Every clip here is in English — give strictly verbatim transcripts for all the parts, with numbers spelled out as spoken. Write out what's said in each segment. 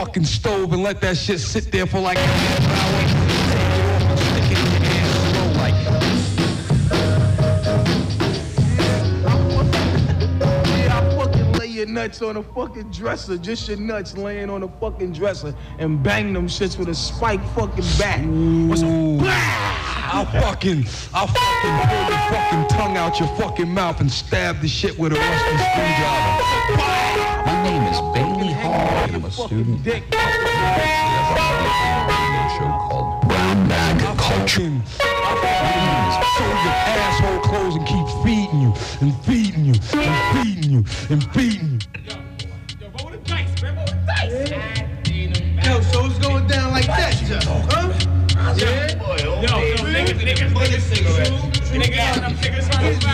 fucking stove and let that shit sit there for like a half hour. Take it off and stick it in your hand slow like. Yeah, I fucking lay your nuts on a fucking dresser, just your nuts laying on a fucking dresser, and bang them shits with a spike fucking bat. What's I'll fucking, I'll fucking pull your fucking tongue out your fucking mouth and stab the shit with a rusty screwdriver. My name is Bailey Hall. I'm a student. There's a show called Brown Bag Culture. I'll fucking sew your asshole clothes and keep feeding you, and feeding you, and feeding you, and feeding you. Yo, yo, roll the dice, man, roll the dice. Yo, so it's going down like that, huh? Yeah. Yo, yo, niggas, niggas, niggas, cigarette. Niggas, niggas,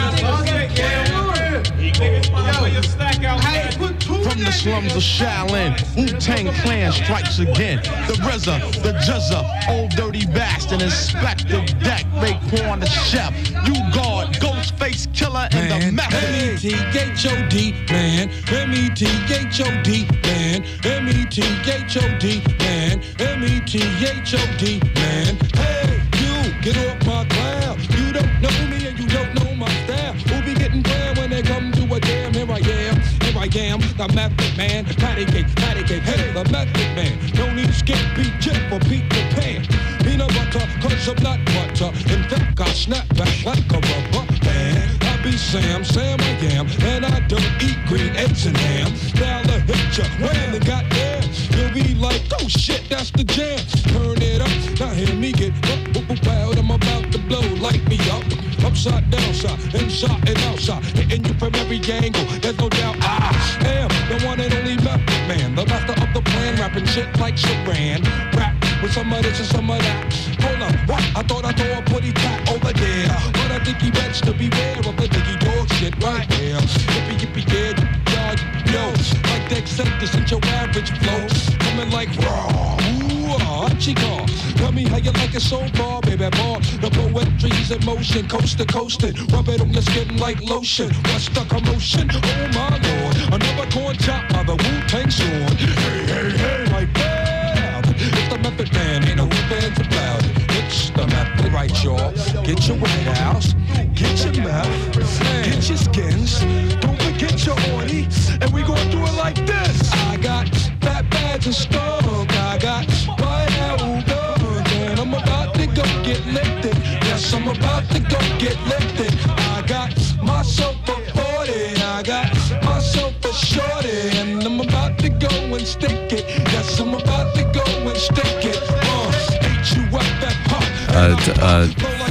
From the slums of Shaolin, Wu-Tang Clan strikes again. The R Z A, the Juzza, Old Dirty Bastard, Inspector Deck, Raekwon the Chef, U-Guard, Ghostface Killer, and the Method. M E T H O D, man. M E T H O D, man. M E T H O D, man. M E T H O D, man. Hey, you, get off my cloud. You don't know me and you don't know my style. Who be getting grand when they come to a jam? Here I am, here I am, the Method Man. Patty cake, patty cake, hey, the Method Man. Don't need skip, beat, chip, or Peter Pan. Peanut butter, cause I'm not butter. In fact, I snap back like a rubber band. I be Sam, Sam I am, and I don't eat green eggs and ham. Now I hit ya, when they got there, you'll be like, oh shit, that's the jam. Turn it up, now hear me get up, up, up, wild. I'm about to blow, light me up. Upside, downside, inside and outside, hitting you from every angle. There's no doubt I am the one and only Method Man, the master of the plan, rapping shit like Saran. Rap with some of this and some of that. Hold up, what? I thought I saw a putty cat over there, but I think he bets to beware of the diggy dog shit right there. Yippee yippee yeah, y'all, yo, like the acceptance in your average flow, coming like raw. Ooh, chica, tell me how you like it so far, baby boy. The poetry's in motion, coast to coastin', rub it on your skin like lotion. What's the commotion? Oh my lord, another corn chop by the Wu-Tang sword. Hey, hey, hey, like that. It's the Method Man, ain't no fans about it. It's the Method, right, y'all? Get your White House, get your mouth, get your skins. Don't forget your orty, and we gon' do it like this. I got fat bags and skunk, I got White House guns, and I'm about to go get lifted. Yes, I'm about to go get lifted. I got myself a forty, I got myself a shorty, and I'm about to go and stick it. Yes, I'm about to go and stick it. Uh, H U F F, Uh, d- uh,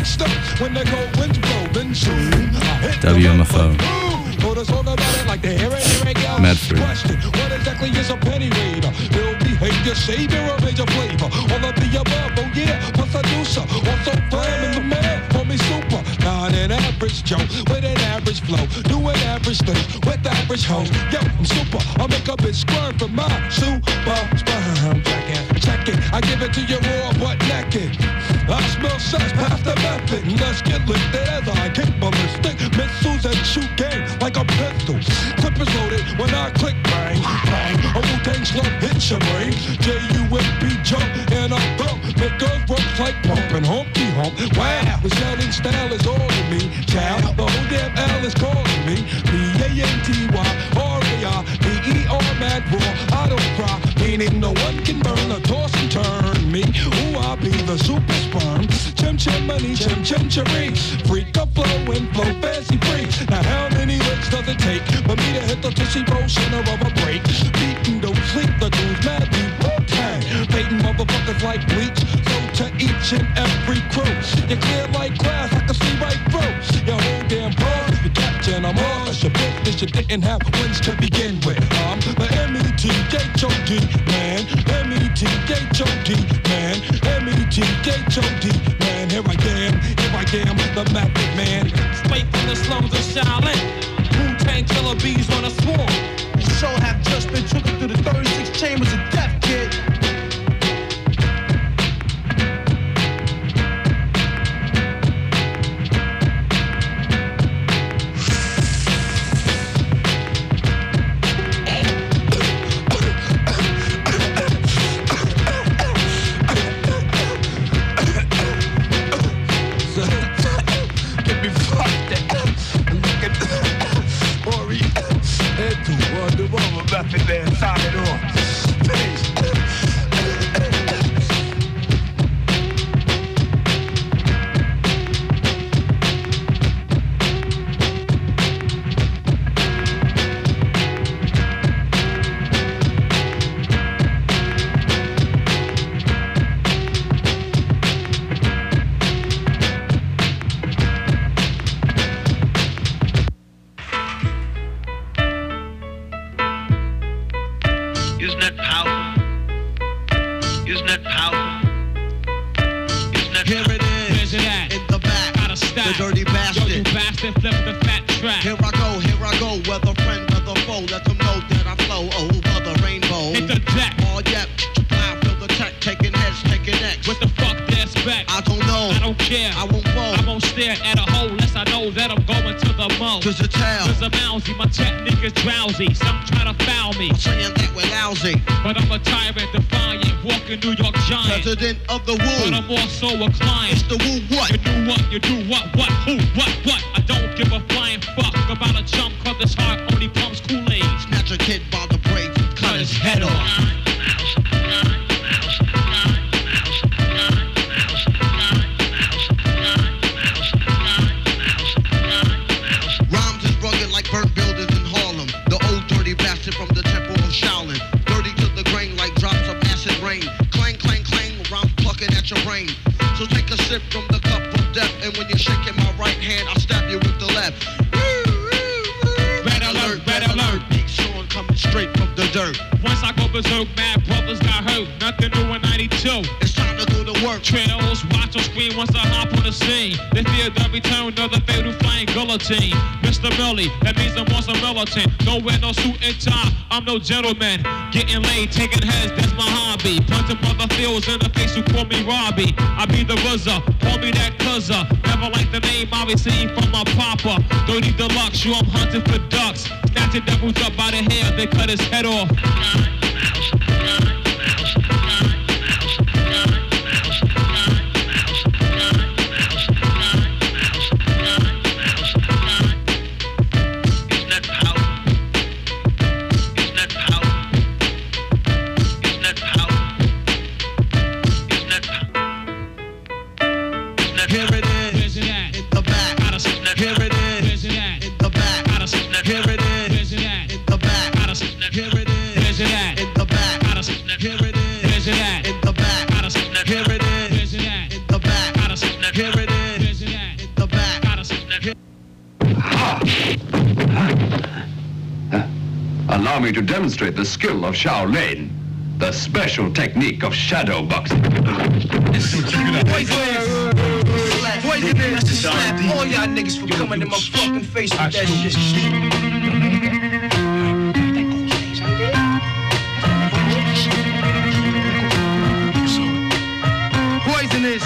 W M F O. Medford. What exactly is a penny reader? Ill behavior, savior, or major flavor? All of the above, oh yeah, plus I do so. Also flamming the man, call me super. Not an average Joe, with an average flow. Do an average thing, with average hoes. Yo, I'm super, I make a bitch squirm from my super sperm. Check it, check it, I give it to you raw but naked. I smell sex past the method. Let's get lifted as I kick ballistic missiles and shoot game like a pistol. Clip is loaded when I click bang, bang. A Wu-Tang slump hits your brain. J U M P jump and I bump. Make girls work like pumping humpty hump. Wow, the selling style is all in me. Child, the whole damn L is calling me. B A N T Y R A I B E R mad raw. I don't cry, meaning no one can burn or toss and turn me. Ooh, I be the super sperm. Chim chim money, chim chim cherry. Freak up flow and flow fancy free. Now how many licks does it take for me to hit the tushy roll center of a break? Beating don't sleep, the dudes mad be Wu-Tang. Baiting motherfuckers like bleach. So to each and every crew, you clear like glass, I can see right through your whole damn ball. You catching them all. That's your business, you didn't have wins to begin with. I'm the M E T H O D man. M E T H O D man. M E T H O D man. Here I am, here I am, the Method Man. Straight from the slums of Shaolin. Wu-Tang killer bees on a swarm. Your soul have just been taken through the thirty-six chambers of death, kid. don't care. I won't fall. I won't stare at a hole unless I know that I'm going to the mall. Cause the town. Cause I'm mousy, my technique is drowsy. Some try to foul me. I'm saying that we're lousy. But I'm a tyrant, defiant, walking New York giant. President of the woo. But I'm also a client. It's the woo what? You do what, you do what, what, who, what, what. I don't give a flying fuck about a chump, cause this heart only pumps Kool-Aid. Snatch a kid by the braids, cut his head off. Rhymes is rugged like burnt buildings in Harlem. The old dirty bastard from the temple of Shaolin. Dirty to the grain like drops of acid rain. Clang, clang, clang, rhymes plucking at your brain. So take a sip from the cup of death, and when you're shaking my right hand, I'll stab you with the left. Red alert, red alert. Big Sean coming straight from the dirt. Once I go berserk, mad brothers got hurt. Nothing new in ninety-two. It's time to do the work. Trails, watch on screen once I hop on the scene. They fear the return of the fatal flying guillotine. Mister Millie, that means I'm on some militant. Don't wear no suit and tie, I'm no gentleman. Getting laid, taking heads, that's my hobby. Punching brother fields in the face who call me Robbie. I be the RZA, call me that cuzzer. Never like the name I received from my papa. Dirty Deluxe, you I'm hunting for ducks. Snatching devils up by the hair, they cut his head off. Allow me to demonstrate the skill of Shaolin, the special technique of shadow boxing. Poisonous, slap all y'all niggas for coming in my fucking face with that shit. Poisonous.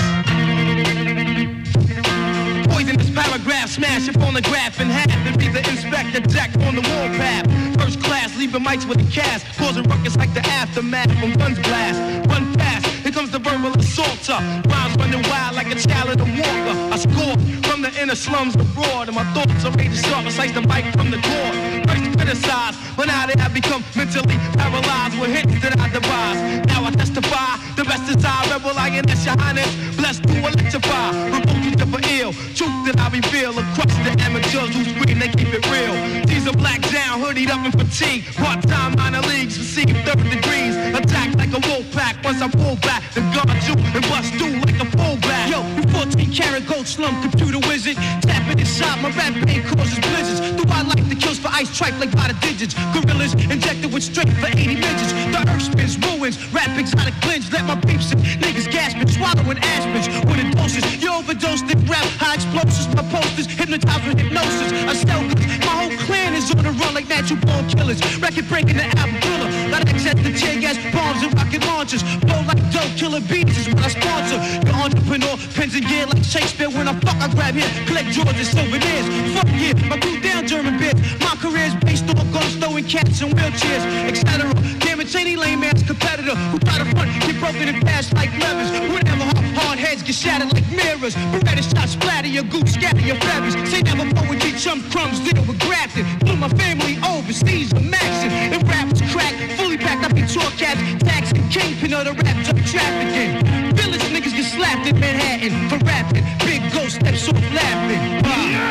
Poisonous paragraph, smash your phonograph in half and be the Inspector Jack on the warpath. First class, leaving mics with a cast, causing ruckus like the aftermath from guns blast. Run fast, here comes the verbal assaulter. Rhymes running wild like a child in a walker. I score from the inner slums abroad, and my thoughts are ready to start besides the mic from the cord. First criticized, but now they have become mentally paralyzed with hits that I devise. Now I testify, the best is I, rebel lioness, your highness, blessed to electrify. Revoking the for ill, truth that I reveal across the amateurs who scream, they keep it real. These are black down, hoodied up in fatigue, part-time minor leagues, receive third degrees. Attack like a wolf pack, once I pull back, then guard you and bust through like a fullback. Yo, you fourteen karat gold slum computer wizard, tapping inside my rap pain causes blizzards. Do I like the kills for ice tripe like by the digits? Gorillas injected with strength for eighty midgets. The earth spins ruins, rap exotic cleanse. Let my peeps and niggas gasping, swallowing aspirins with a doses. You overdosed in rap, high explosives. My posters hypnotized with hypnosis. I sell goods, my whole clan is on the run like natural born killers. Record breaking the album killer. Not accept the tear gas bombs and rocket launchers. Blow like dope, killer beats is what I sponsor. Your entrepreneur, pens and gear like Shakespeare. When I fuck, I grab here, collect drawers and souvenirs. Fuck yeah, my crew down German beer. My career's based on guns, throwing cats in wheelchairs, et cetera. Damage any lame ass competitor who try to front, get broken and fast like levers. Whenever hard, hard heads get shattered like mirrors. Beretta shots splatter your goose, scatter your feathers. Say never poetry, chum crumbs, deal with grafting. Blew my family overseas, I'm maxing. And rap was cracked, fully packed, I be tour cats, taxing, kingpin of the rap drug trafficking. Village niggas get slapped in Manhattan for rapping. Big ghost steps off laughing.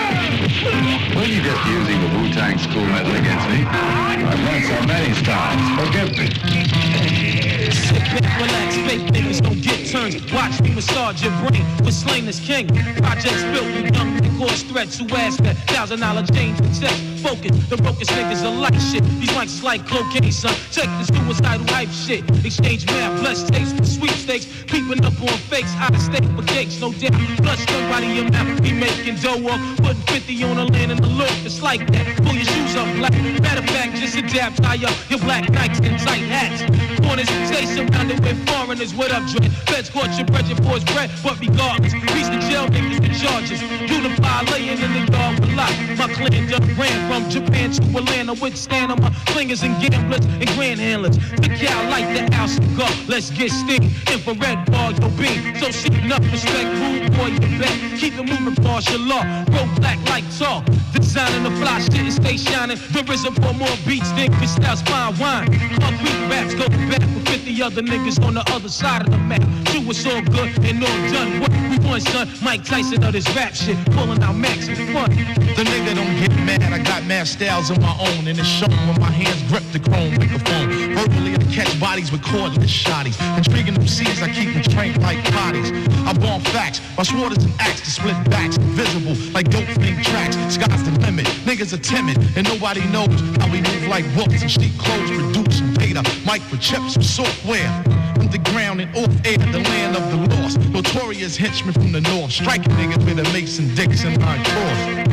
When you get using the Wu-Tang school method against me, I've learned so many styles. Forgive me. Sit back, relax, fake niggas don't get turned. Watch me massage your brain with Slain is King. Projects built with young and cause threats who ask that thousand dollar change and check. Focus, the brokest niggas are like shit. These mics is like cocaine, son. Check the suicidal hype shit. Exchange mail, blessed tapes for sweepstakes. Peeping up on fakes, out of state for cakes, no doubt. Flush gun body your mouth, be making dough up. Putting fifty on the land in the look, it's like that. Pull your shoes up, black. Matter of fact, just adapt, tie up your black Nikes and tight hats. Corners stay surrounded with foreign foreigners, what up, Dre? Feds caught your bread for his bread, but regardless, reach the jail niggas with charges. Unify laying in the yard with lot. My clan done ran from Japan to Atlanta with stand on my clingers and gamblers and grand handlers. Took y'all like the house and go. Let's get sting. Infrared bar, your beam. So seek enough respect, rude boy, you bet. Keep it moving, partial law. Roll black like talk. Designing the fly shit and stay shining. The risen for more beats than Cristal's fine wine. Concrete raps go back with fifty other niggas on the other side of the map. Do what's all good and all done. What we want, son? Mike Tyson of this rap shit. Pulling out max and fun. The nigga don't get mad, I got mad styles of my own, and it's shown when my hands grip the chrome microphone. Verbally, I catch bodies with cordless shotties. Intriguing them seeds, I keep them trained like bodies. I bomb facts, my sword is an axe to split backs. Visible like dope fiend tracks, sky's the limit. Niggas are timid, and nobody knows how we move like wolves and sheep clothes. Produce data, microchips, software. Underground and off air, the land of the lost. Notorious henchmen from the north, striking niggas with a Mason Dixon high cross.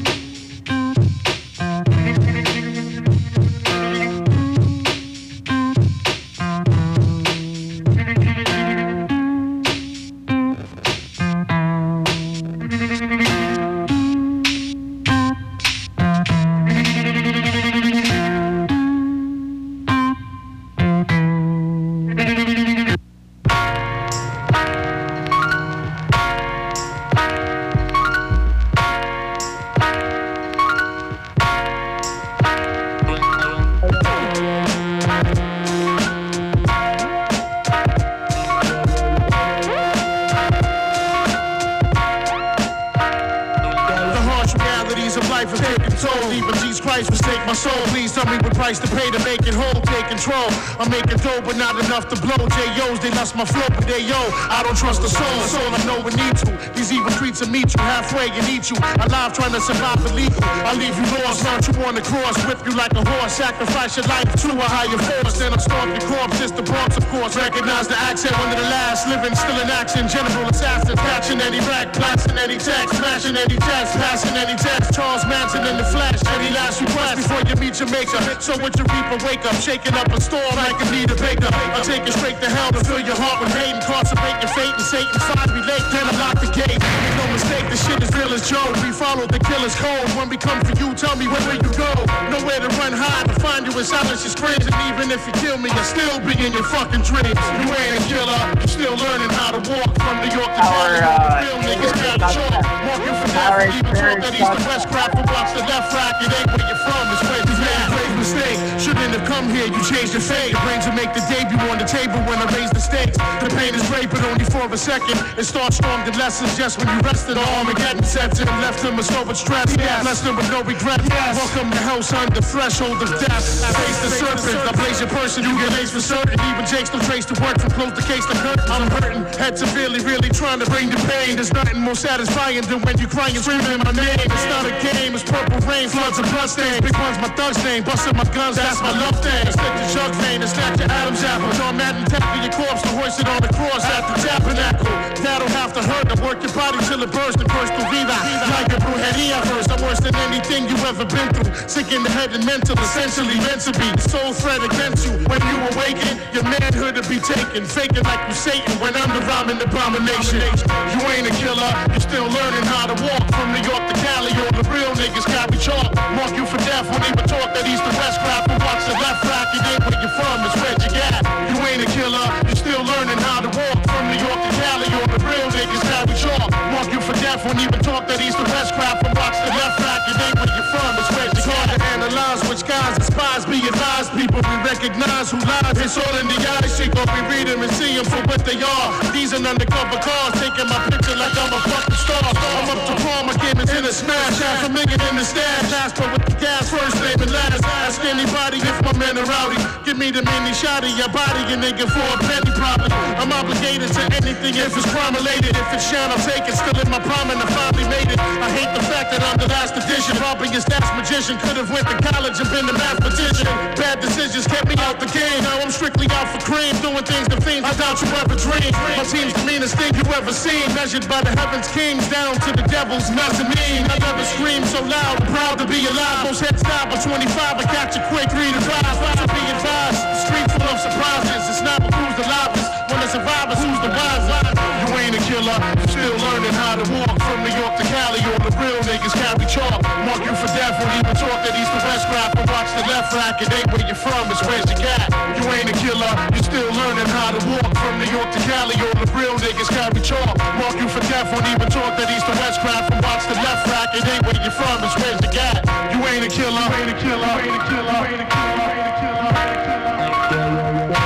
To pay to make it whole, take control. I'm making dough, but not enough to blow. J Os, they lost my flow, but they yo, I don't trust the soul. Soul, I know we need to. These evil streets will meet you halfway and eat you. Alive trying to survive illegal. I leave you lost, launch you on the cross, whip you like a horse, sacrifice your life to a higher force. Then I'm stomp your corpse, it's the Bronx, of course. Recognize the accent, one of the last living, still in action. General assassin, catching any rack, blasting any text, smashing any test, passing any test. Charles Manson in the flesh, any last request before you meet your maker. So with your reaper, wake up, shaking up a storm like a need a baker. I'll take it straight to hell to fill your heart with hate and concentrate your fate and Satan find me late, then I lock the gate. Make no mistake, the shit is real as Joe. We follow the killer's code. When we come for you, tell me where will you go? Nowhere to run high, to find you in silence your screams. And even if you kill me, I'll still be in your fucking dreams. You ain't a killer, you still learning how to walk from New York to Cali. Real niggas got the chalk. Mark you for death, even talk that east to west crap and watch the left rack. It ain't where you're from, it's where you made a great mistake. Shouldn't have come here, you changed your fate. Your brains will make the debut on the table when I raise the stakes. The pain is great, but only for a second. It starts strong, the lessons just when you rested. Armageddon sets in, left him with so much stress. Yeah, blessed him with no regret. Yes. Welcome to hell, son, the threshold of death. I face the serpent, I blaze your person, you get laced for certain. Even Jake's no trace to work from close the case to hurt. I'm hurting, head severely, really trying to bring the pain. There's nothing more satisfying than when you crying and screaming my name. It's not a game, it's purple rain, floods of bloodstains. Big one's my thug's name, busting my guns, that's my love thing. Stick to Chuck's vein and snatch your Adam's apple. John Madden tapping your corpse to hoist it on the cross at the tabernacle. That'll have to hurt to work your body till it bursts and burst through vida. Like a brujeria first, I'm worse than anything you ever been through. Sick in the head and mental, essentially meant to be. The soul threat against you. When you awaken, your manhood to be taken. Faking like you Satan when I'm the rhyming abomination. You ain't a killer, you're still learning how to walk. From New York to Cali, all the real niggas got me chalk. Mark you for death, won't even talk that east to west crap. But watch the left rack, it ain't where you're from, it's where you got. You ain't a killer, you're still learning how to walk. From New York to Cali, all the real niggas got me chalk. Mark you for death, won't even talk that east to west crap. But watch the left rack, it ain't where you're from, it's where you got. To analyze which guys and spies be advised. People we recognize who lies, it's all in the eyes. Shit, go we read them and see them for what they are. These are undercover cars, taking my picture like I'm a fucking star. I'm up to palm, I came into the smash. Half a million in the stash, last but with the gas, first name and last. Ask anybody if my men are rowdy. Give me the mini shot of your body, and nigga for a penny probably. I'm obligated to anything if it's crime related. If it's shine, I'll take it. Still in my prime and I finally made it. I hate the fact that I'm the last edition. Robbing your stats magician. Could have went to college and been a mathematician. Bad decisions kept me out the game. Now I'm strictly out for cream. Doing things to fiends I doubt you ever dreamed. My team's the meanest thing you ever seen. Measured by the heavens kings down to the devil's mezzanine. I never screamed so loud. I'm proud to be alive. Most heads die by twenty-five. I catch you quick, read advise. So be advised. The street full of surprises. It's not what who's the loudest. When the that east to west rap and watch the left rack. It ain't where you're from, it's where's you got. You ain't a killer, you still learning how to walk. From New York to Cali, all the real niggas carry chalk. Walk you for death, won't even talk that east to west crap and watch the left rack. It ain't where you're from, it's where's you got. You ain't a killer, you ain't a killer, you ain't a killer, you ain't a killer, you ain't a killer, you ain't a killer.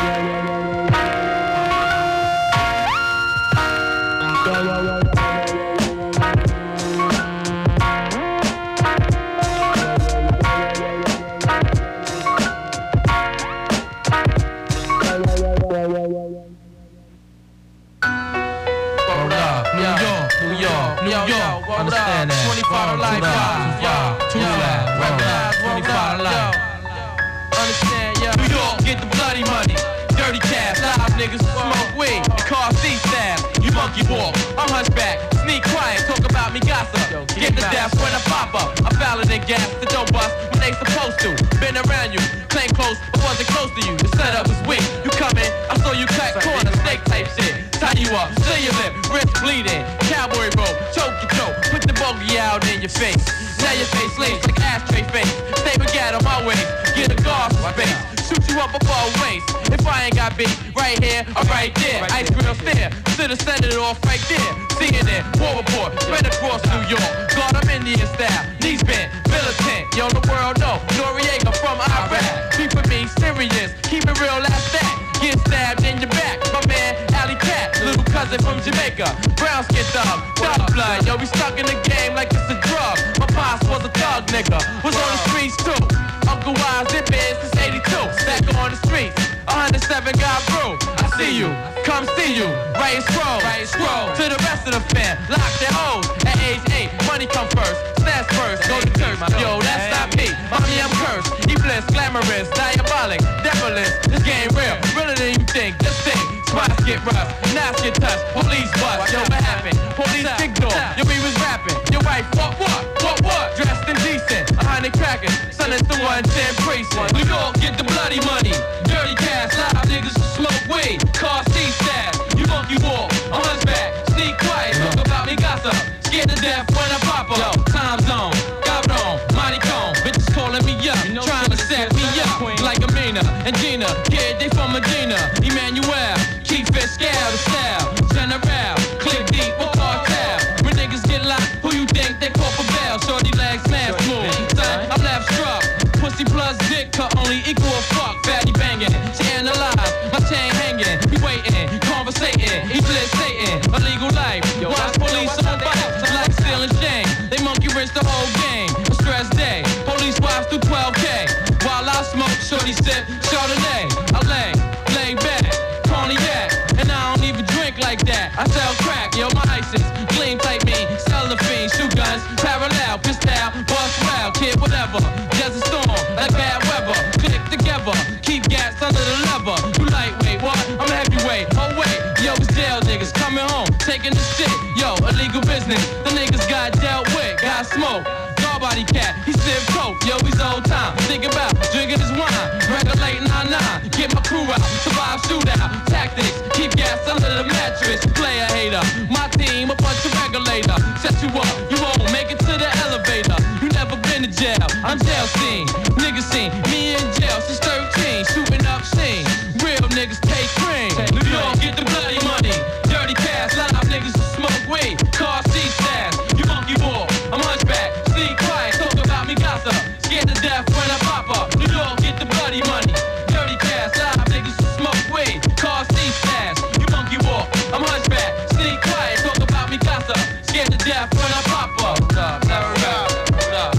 Understand that. twenty-five life, yeah, two flat, recognize, twenty-five life. Understand, yeah. New York, get the bloody money. Dirty cash, live niggas smoke weed. The car C staff, you monkey walk. I'm hunchback, sneak quiet, talk about me gossip. Get the death when I pop up. I'm fouler than gas, the dope bust when they supposed to. Been around you, claim close, but wasn't close to you. The setup was weak. You come in, I saw you cut corner, steak type shit. Tie you up, seal your lip, wrist bleeding. Cowboy roll, choke your throat, put the bogey out in your face. Now your face lays like ashtray face. Stay baguette on my waist, get a guard for space. Shoot you up above waist. If I ain't got beat, right here or right there. Ice grill stare, should've sent it off right there. C N N, war report, spread across New York. God, I'm Indian style, knees bent, militant. Yo, the world know, Noriega from Iraq. Keep with me serious, keep it real, that's that. Get stabbed in your back, my man, Alley Cat, little cousin from Jamaica. Brown skin thug, dark blood, yo, we stuck in the game like it's a drug. My pops was a thug nigga, was on the streets too. Uncle Wise, it been since eighty-two, back on the streets. one oh seven got brew, I see you, come see you, right and scroll, right and scroll. To the rest of the fam, lock their hoes. At age eight, money come first, stats first, go to church. Yo, that's not me, mommy I'm cursed. Evil, glamorous, diabolic, devilish. This game real, realer than you think. Just think, spots get rough, knives get touched, police bust. Yo, what happened? Police ignore. Yo, we was rapping. Your wife, what, what, what, what? Dressed indecent, a hundred crackers, son is the one ten precinct. New York, get the bloody money, dirty cash, live niggas who smoke weed, car C staff. You monkey walk, on his back, sneak quiet, talk about me gossip. Scared to death when I pop up. Yo, time zone, got it on, Monty Cone, bitches calling me up, trying to set me up like Amina and Gina. Kid, they from Medina, Emmanuel, keep it scale to style. General, click deep, what cartel? When niggas get locked, who you think they call for bail? Shorty legs smash smooth, son, I'm left struck. Pussy plus dick could only equal a fuck. Fatty banging, she analyze, my chain hanging. He waiting, conversating, he blitz Satan. Illegal life, watch police on bikes, like stealing shame. They monkey wrench the whole game, a stress day. Police wives through twelve K. While I smoke, shorty sip Chardonnay. I lay, lay back, cognac, and I don't even drink like that. I sell crack, yo, my ISIS, gleam type me, sell the fiend, shoot guns, parallel, pistol, bust round, kid, whatever. Desert storm, like bad weather, click together, keep gas under the lever. You lightweight, what? I'm heavyweight. Oh wait, yo, it's jail niggas coming home, taking the shit. Yo, illegal business, the niggas got dealt with, got smoke. Body cat, he sip coke, yo, he's old time. Think about drinking his wine, regulate nine nine. Get my crew out, survive shootout. Tactics, keep gas under the mattress. Player hater, my team a bunch of regulator. Set you up, you won't make it to the elevator. You never been to jail, I'm jail scene. Niggas seen me in jail since thirteen, shooting up scene. Real niggas take cream. New York, get the bloody money. Dirty cash, live niggas who smoke weed. Car C staff, you monkey ball, I'm hunchback. Sneak quiet, talk about me gossip. Scared to death when I pop up. New York, get the bloody money. Dirty cash, live niggas who smoke weed. Car C stash, you monkey walk, I'm hunchback. Sneak quiet, talk about me gossip. Scared to death when I pop up. Hold up, hold up, hold up.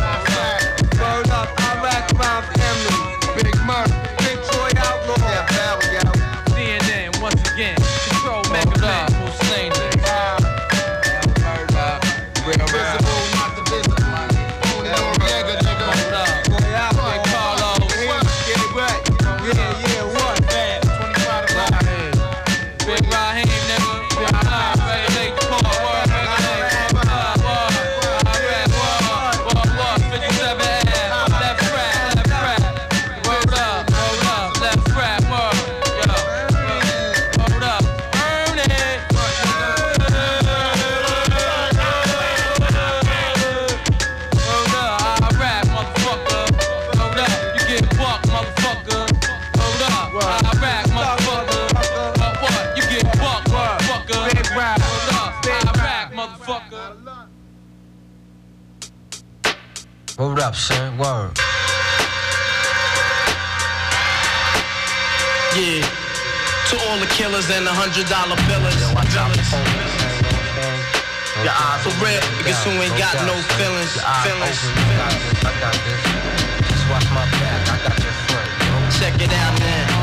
Word up, Iraq Rhyme family. Big Murph, Big Troy Outlaw. Yeah, hell, yeah. C N N, once again, control Mega Man, who's slain this. Word up, real visible, not the visible. Noriega, nigga. Hold up. Boy, out there, Carlos. Get it right. Yeah, yeah, what? Bad. twenty-five to live. Big Raheem, nigga. Big Raheem, regulate the court. Word, regulate the court. Word, word, word, word, word. fifty-seven Ave, left crack, left crack. Word up, hold up, left crack, word. Yo, hold up. Word up, son. Word. Yeah. To all the killers and the hundred dollar billers. Your eyes are real, because who ain't got no feelings. Feelings. I got this. Just watch my back. I got your front. Check it out now.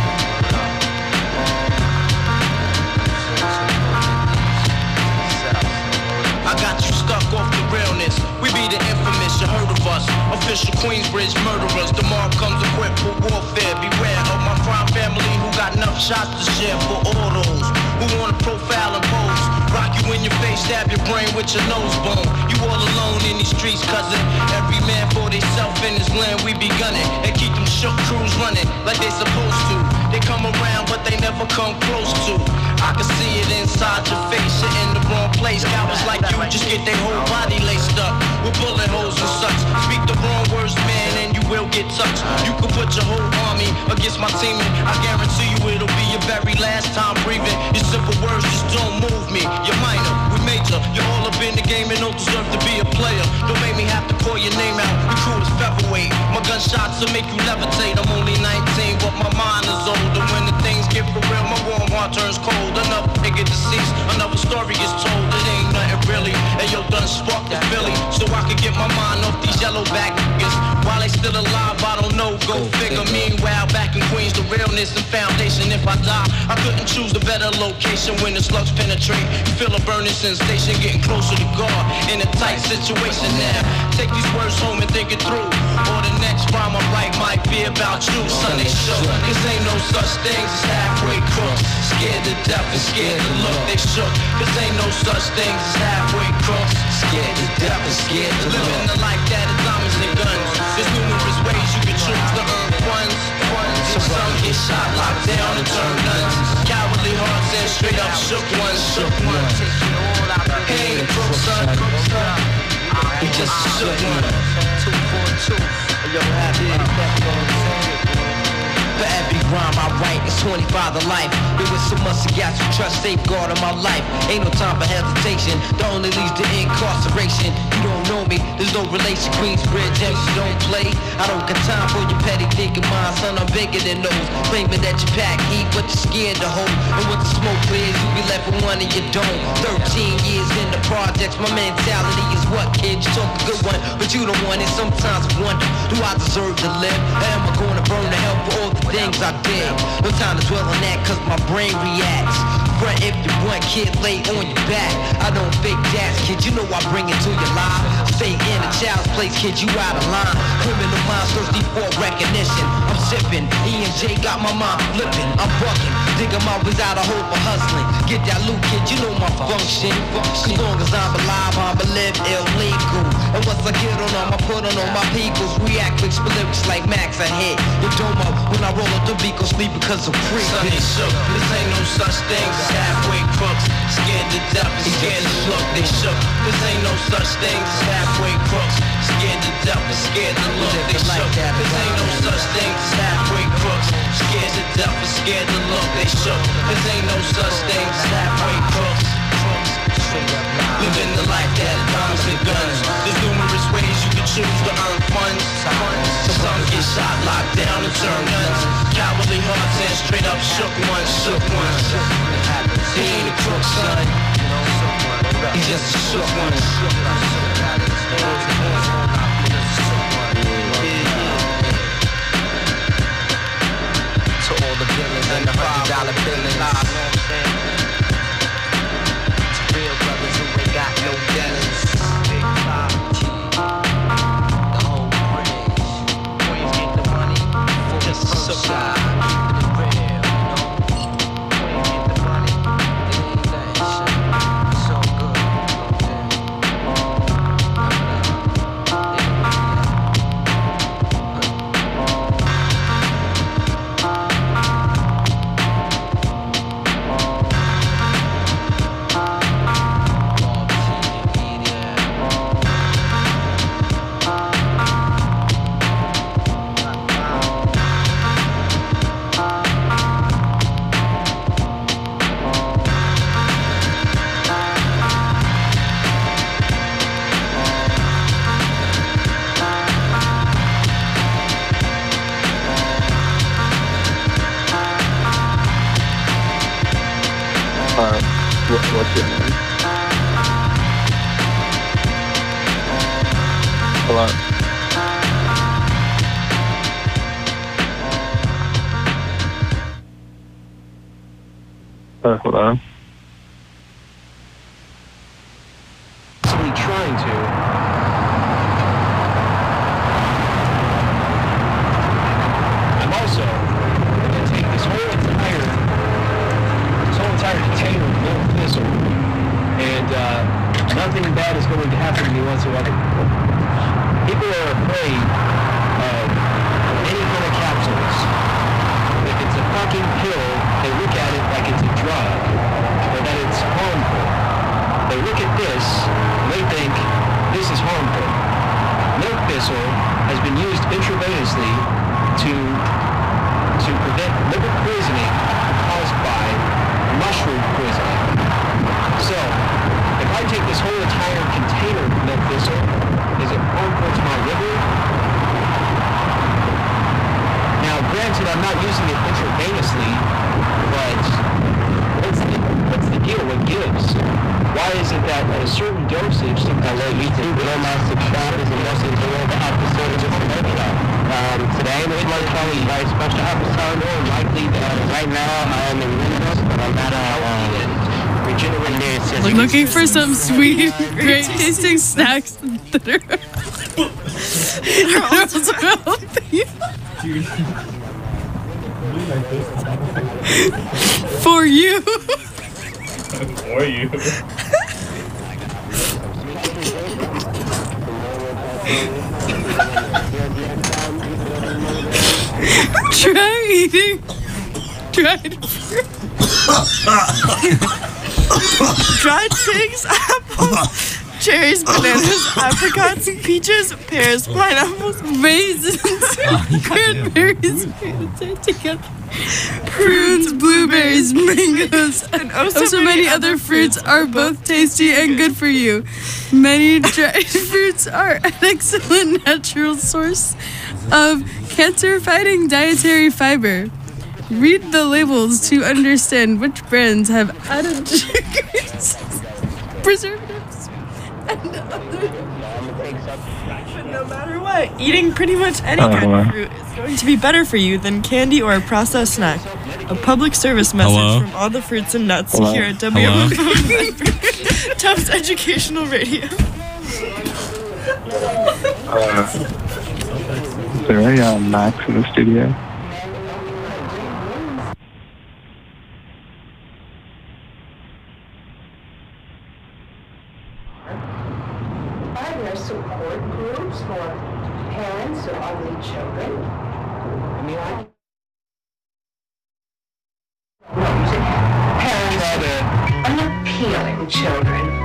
I got you stuck off the realness. We be the infamous, you heard of us. Official Queensbridge murderers. Tomorrow comes equipped for warfare. Beware of my crime family who got enough shots to share for all those who wanna profile and pose. Rock you in your face, stab your brain with your nose bone. You all alone in these streets, cousin. Every man for theyself in his land, we be gunning. And keep them shook crews running like they supposed to. They come around, but they never come close to. I can see it inside your face, you're in the wrong place. Cowards like you just get their whole body laced up with bullet holes and such. Speak the wrong words, man, and you will get touched. You could put your whole army against my team, and I guarantee you it'll be your very last time breathing. Your simple words just don't move me. You're minor, we major. You're all up in the game and don't deserve to be a player. Don't make me have to call your name out. Your crew is featherweight. My gunshots will make you levitate. I'm only nineteen, but my mind is older. When the things get for real, my warm heart turns cold. Another nigga deceased, another story is told. It ain't nothing really. And yo, done sparked the Philly, so I could get my mind off these yellow back niggas. While they still alive, I don't know, go figure. Meanwhile, back in Queens, the realness and foundation. If I die, I couldn't choose a better location. When the slugs penetrate, you feel a burning sensation, getting closer to God in a tight situation now. Take these words home and think it through, or the next rhyme I write might be about you. Son, they shook, cause ain't no such things as halfway crooks. Scared to death and scared to look, they shook, cause ain't no such things as halfway crooks. Scared to death and scared to look. Living the life that is diamonds and guns. There's numerous ways you can choose to earn funds. So some get shot, locked down, and turn guns. Cowardly hearts and straight up shook ones, shook ones. He ain't a crook, son. He just a shook one. Two for two. Yo, happy for every rhyme I write, it's twenty-five to life. There was so much I got to trust, safeguard in my life. Ain't no time for hesitation, the only leads to incarceration. You don't know me, there's no relation. Queensbridge, M C don't play. I don't got time for your petty thinking, mine, son, I'm bigger than those. Claiming that you pack heat, but you're scared to hold. And with the smoke clears, you be left with one and you don't. Thirteen years in the projects, my mentality is what, kid? You talk a good one, but you don't want it. Sometimes I wonder, do I deserve to live? Or am I gonna burn to hell for all the things I did? No time to dwell on that, cause my brain reacts. Front if you want, kid, lay on your back. I don't fake gas, kid, you know I bring it to your life. Stay in a child's place, kid, you out of line. Criminal minds thirsty for recognition. I'm sipping, E and J got my mind flipping. I'm bucking, dig 'em out without a hope for hustling. Get that loot, kid, you know my function. As long as I'm alive, I'ma live illegal. And once I get on them, I put on all my peoples. React with lyrics like Max, I hit your domo. When I roll up the beat, go sleep because I'm free. Son, they shook, this ain't no such thing as halfway crooks. Scared to death and scared to look, they shook. This ain't no such thing as halfway crooks. Scared to death and scared to look, they shook. This ain't no such thing as halfway crooks. Scared to death and scared to look, they shook. This ain't no such thing as halfway crooks. Living the life that is bombs and guns. There's numerous ways you can choose to earn funds. Some get shot, locked down, and turn guns. Cowardly hearts and straight up shook ones, shook ones. He ain't a crook, son. He's just a shook one. To all the villains and the hundred dollar billings. Real brothers who ain't got no dealings. Big five T, the whole bridge. Queens get the money, just a surprise. Keeping it real, you know. Queens get the money, it ain't that shit. So good, Alright, what, what's your name? Hello? Uh, hello? Actually trying to. I'm also going to take this whole entire, this whole entire container of Milk Thistle, and uh, nothing bad is going to happen to me whatsoever. People are afraid of any kind of capsules. If it's a fucking pill, they look at it like it's a drug, or that it's harmful. They look at this, and they think this is harmful. Milk Thistle has been used intravenously to, to prevent liver poisoning caused by mushroom poisoning. So, if I take this whole entire container of Milk Thistle, is it harmful to my liver? Now, granted, I'm not using it intravenously, but what's the, what's the deal? What gives? Why is it that at a certain dosage, sometimes Hello, YouTube, Real Master Shop is a message to all the episode of this Milk Shop. Um, today, this Milk Shop is a very special episode. More likely that right now I am in Windows, but I'm not a um, regenerative. Looking for some sweet, great tasting snacks that are, are also healthy. For you. For you. Try eating dried fruit. Dried figs, apples, cherries, bananas, apricots, peaches, pears, pineapples, raisins, cranberries, together. Prunes, blueberries, mangoes, and oh so, so many, many other fruits are both tasty and good for you. Many dried fruits are an excellent natural source of cancer-fighting dietary fiber. Read the labels to understand which brands have added sugars, preservatives, and other. But no matter what, eating pretty much any kind of fruit is going to be better for you than candy or a processed snack. A public service message Hello? from all the fruits and nuts Hello? here at W M F O Tufts Educational Radio. Uh, is there a uh, Max in the studio? Are there support groups for parents of ugly children? I mean, I... Parents of unappealing children.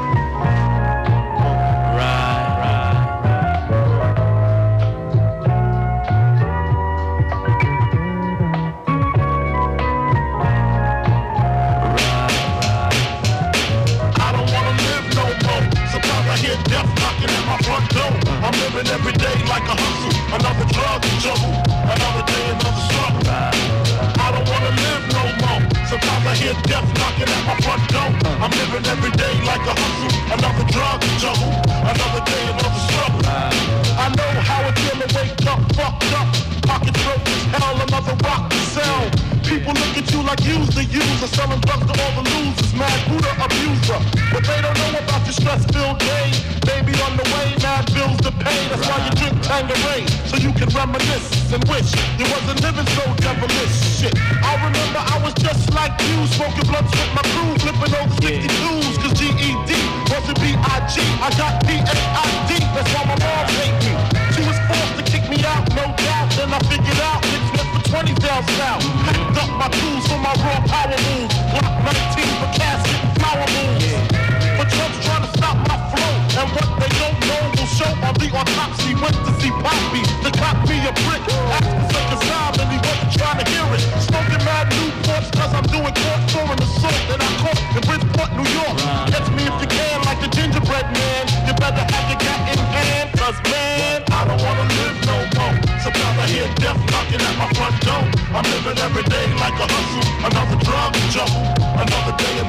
I'm living every day like a hustle, another drug juggle, another day, another struggle. I don't wanna live no more. Sometimes I hear death knocking at my front door. I'm living every day like a hustle, another drug juggle, another day, another struggle. I know how it feel to wake up, fucked up, pockets broke as hell, another rock to sell. People look at you like you's the user, selling drugs to all the losers, mad Buddha abuser. But they don't know about your stress-filled day. Baby on the way, mad bills to pay. That's why you drink Tanqueray, so you can reminisce and wish you wasn't living so devilish. Shit, I remember I was just like you, smoking blunts with my crew, flipping over sixty-twos, cause G E D wasn't B I G. I got P A I D, that's why my mom hate me. She was forced to kick me out, no doubt. Then I figured out it's meant for twenty down south. Packed up my tools for my raw power moves. Block nineteen for casket and flower moves. But Trump's trying to stop my flow, and what they don't know will show on the autopsy. Went to see Poppy to cop me a brick. Asked for such a sound and he wasn't trying to hear it. Smoking mad Newports cause I'm doing court for an assault that I caught in Bridgeport, New York. Catch me if you can like the gingerbread man. You better have your cat in hand, cause man, I don't wanna live no more. Sometimes I hear death knocking at my front door. I'm living every day like a hustle, another drug juggle, another day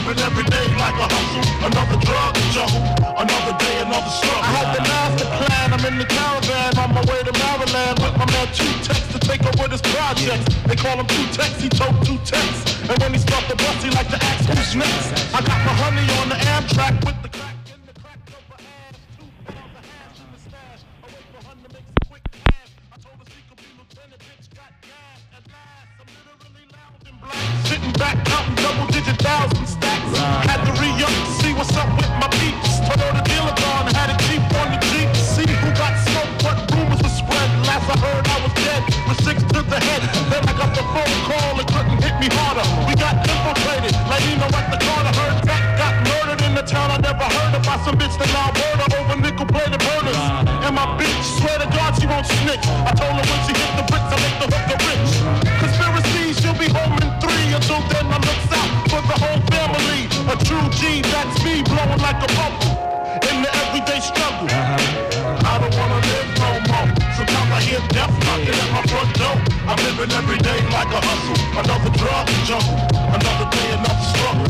living every day like a hustle. Another drug jungle. Another day, another struggle. I had the master plan. I'm in the caravan on my way to Maryland with my man Two Tex to take over this project. They call him Two Tex. He told Two Tex. And when he stopped the bus, he like to ask who's next. I got my honey on the Amtrak with the crack in the crack over ass. Two pounds of hash in the stash. I wait for her to make some quick cash. I told her she could be lieutenant, bitch got gas. At last, I'm literally loud and black. Sitting back, counting double digit thousand stacks. Had to re-up to see what's up with my peeps. Told her the dealer gone, had it cheap on the Jeep. See who got smoked, what rumors were spread. Last I heard I was dead, with six to the head. Then I got the phone call, it couldn't hit me harder. We got infiltrated, like you know at the corner. Heard that got murdered in the town I never heard of. By some bitch that now murder over nickel-plated burners. And my bitch, swear to God she won't snitch. I told her when she hit the bricks, I make the hooker rich. Conspiracy, she'll be home in three. Until then I look out for the whole family. A true G, that's me, blowing like a bubble in the everyday struggle. I don't wanna live no more. Sometimes I hear death knocking at my front door. I'm living every day like a hustle. Another drug jungle. Another day, another struggle.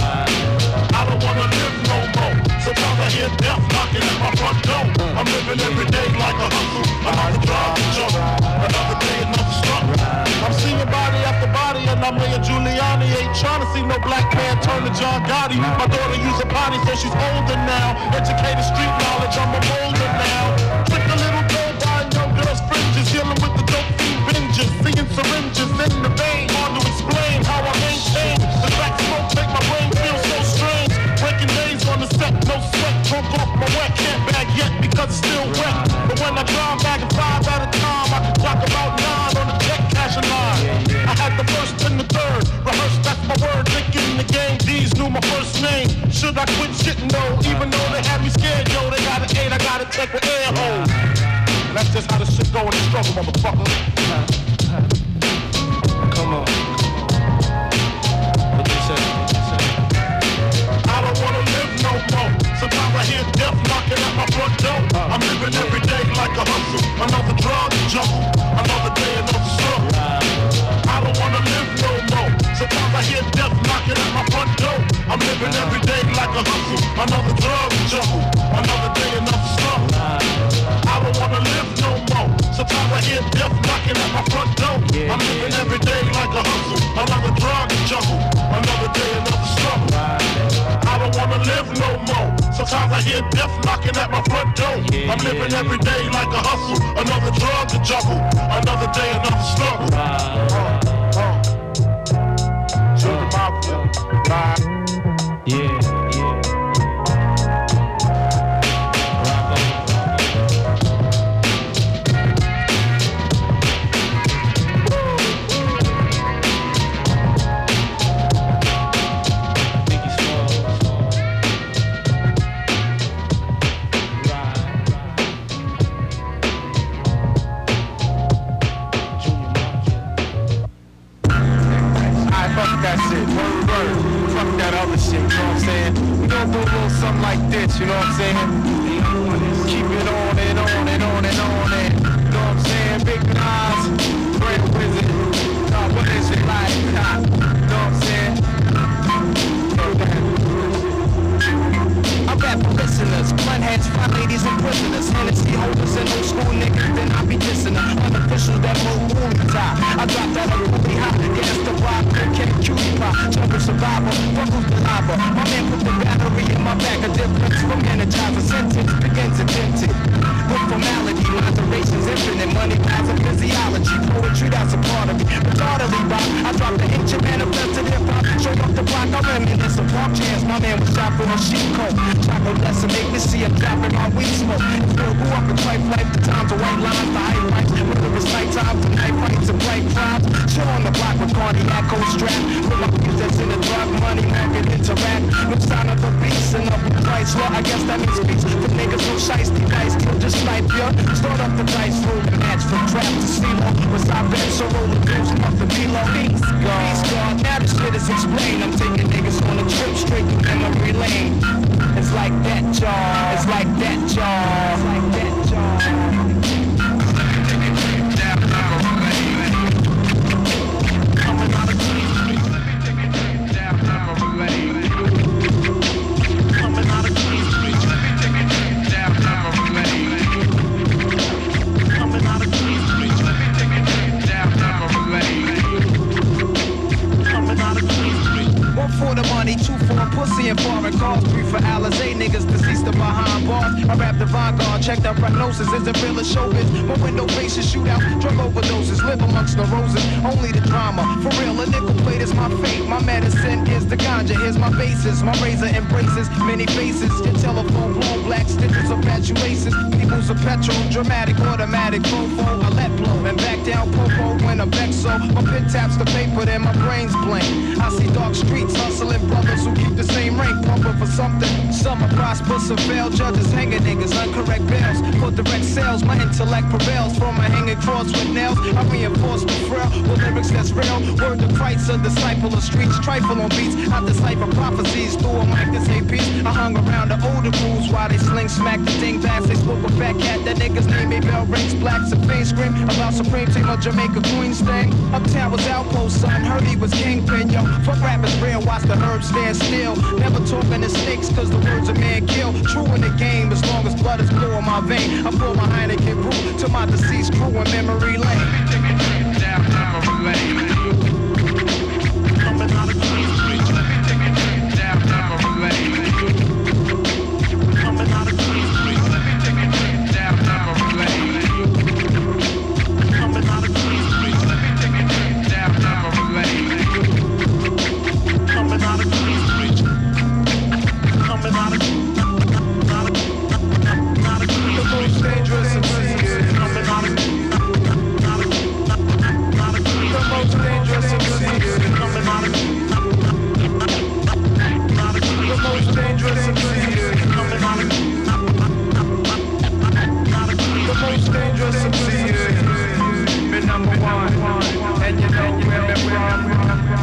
I don't wanna live no more. Sometimes I hear death knocking at my front door. I'm living every day like a hustle. Another drug jungle. Another day, another struggle. I'm seeing body after body, and I'm laying Giuliani. Ain't trying to see no black man turn to John Gotti. My daughter use a potty, so she's older now. Educated street knowledge, I'm a molder now. Trick a little dough, buying young girls' fringes. Dealing with the dope fiend binges. Seeing syringes in the vein. Hard to explain how I maintain. The black smoke make my brain feel so strange. Breaking days on the set, no sweat. Drunk off my wet, can't bag yet because it's still wet. But when I drive back at five at a time, I can clock about nine on the jet cash a line. I had the first and the third. Rehearsed, that's my word. Thinking in the game, D's knew my first name. Should I quit shitting though? Even though they had me scared, yo, they got an eight, I gotta take with air holes. And that's just how the shit go in the struggle, motherfucker. Come on. What you say? I don't wanna live no more. Sometimes I hear death knocking at my front door. I'm living every day like a hustle. Another drug jungle. Another day, another struggle. I don't wanna live no more. Sometimes I hear death knocking at my front door. I'm living every day like a hustle. Another drug jungle. Another day, another struggle. I don't wanna live no more. Sometimes I hear death knocking at my front door. I'm living every day like a hustle. Another drug jungle. Another day, another struggle. I don't wanna live no more. Sometimes I hear death knocking at my front door. I'm living every day like a hustle. Another drug to juggle. Another day, another struggle. Uh, uh. Sugar Mafia, ride. Yeah, yeah. Something like this, you know what I'm saying? Keep it on and on and on and on and, you know what I'm saying? Big Nas, Grand Wizard, uh, what is it like? Uh, you know what I'm saying? I rap for listeners, blunt heads, fine ladies and prisoners, Hennessy holders and old school niggas, then I be dissing them. Unofficial that whole wound tie. I drop that up really hot, gas the rock, cocaine, cutie pie, jungle survivor, fuck who's the lava. My man put the battery in my back, a difference from energizer, sentence begins attempted. With formality, alterations, infinite money, piles of physiology, poetry that's a part of me. Retardedly rock, I drop the ancient manifested hip hop, straight off the block, I reminisce of park chance. My man was shot for a sheep coat. Chocolate lesson make me see him dropping my weed smoke. Still grew up in white life, the times of white lines, the highlights. Whether it's nighttime, the night fights and bright crimes. Chill on the block with cardiac cold strap. Full of that's in the drug money, market interact. No sign of the beast and of the price. Well, I guess that means beats. The niggas no shiesty dice, kill just snipe ya. Start up the dice, roll the match from trap to CeeLo. Was I bet so roll the deuce, nothing below. Peace God, peace God. Now the shit is explained. I'm taking niggas on a trip straight to memory lane. It's like that, y'all. It's like that, y'all. It's like that, y'all. Coming out of Queens, Me and foreign cars, three for Alizé niggas deceased or behind bars. I rap the Vanguard, check the prognosis. Is it real or showbiz? My window faces shoot out, drug overdoses, live amongst the roses. Only the drama, for real, a nickel plate is my fate. My medicine is the ganja, here's my basis. My razor embraces many faces. Your telephone blown, black stitches of fatuations. People's a petrol, dramatic, automatic, fofo. I let blow and back down popo when I'm vexed. So my pen taps the paper, then my brain's blank. I see dark streets hustling brothers who keep the same rank, pumping for something. Some are prosper, some fail. Judges hanging niggas, uncorrect bails. For direct sales, my intellect prevails. From my hanging cross with nails, I reinforce the frail with lyrics that's real. Word to Christ, a disciple of streets, trifle on beats. I decipher prophecies through a mic to say peace. I hung around the older fools while they sling smack the ding bass. They spoke a fat cat, that nigga's name a bell rings. Blacks and fame scream about Supreme Team of Jamaica Queen's thing. Uptown was outpost, son, heard he was kingpin, yo. Fuck rappers real, watch the herbs stand still. Never talking to snakes, cause the words a man kill. True in the game, as long as blood is blue in my vein. I pour my Heineken brew to my deceased crew in memory lane. Down memory lane. Coming out of Queen Street. Down memory lane. Coming out of Queen Street. Down memory lane. Coming out of Queen Street. Down memory lane. Coming out of Queen Street. Coming out of the most dangerous M C is coming out of the most dangerous M C is coming out of the most dangerous M C is coming out of the most dangerous M C is been number one, and you know where we're from.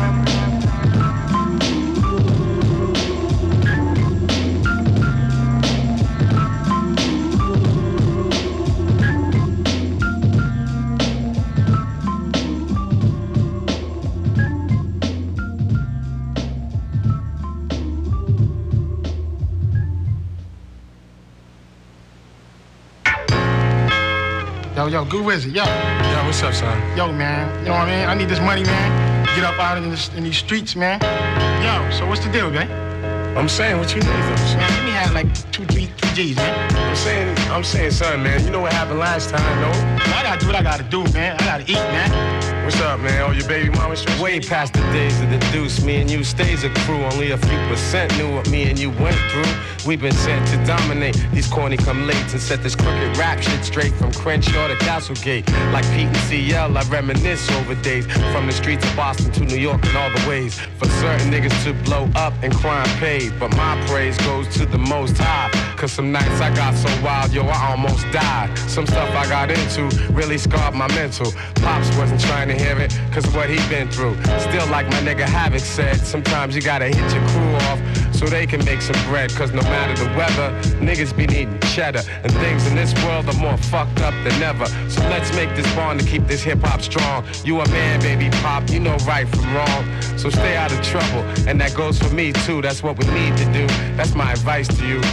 Yo, yo, good wizard, yo. Yo, what's up, son? Yo, man, you know what I mean? I need this money, man. Get up out in, this, in these streets, man. Yo, so what's the deal, man? I'm saying, what you need, though? Man, give me have like two, three, three G's, man. I'm saying, I'm saying, son, man, you know what happened last time, no? I gotta do what I gotta do, man. I gotta eat, man. What's up, man? Oh, your baby mama straight? Way past the days of the deuce, me and you stays a crew. Only a few percent knew what me and you went through. We've been sent to dominate these corny come lates and set this crooked rap shit straight from Crenshaw to Castlegate. Like Pete and C L, I reminisce over days from the streets of Boston to New York and all the ways for certain niggas to blow up and crime paid. But my praise goes to the Most High, cause some nights I got so wild, yo, I almost died. Some stuff I got into really scarred my mental. Pops wasn't trying to hear it, cause of what he been through. Still, like my nigga Havoc said, sometimes you gotta hit your crew off so they can make some bread. Cause no matter the weather, niggas be needing cheddar. And things in this world are more fucked up than ever. So let's make this bond to keep this hip-hop strong. You a man, baby pop, you know right from wrong. So stay out of trouble, and that goes for me too. That's what we need to do, that's my advice to you.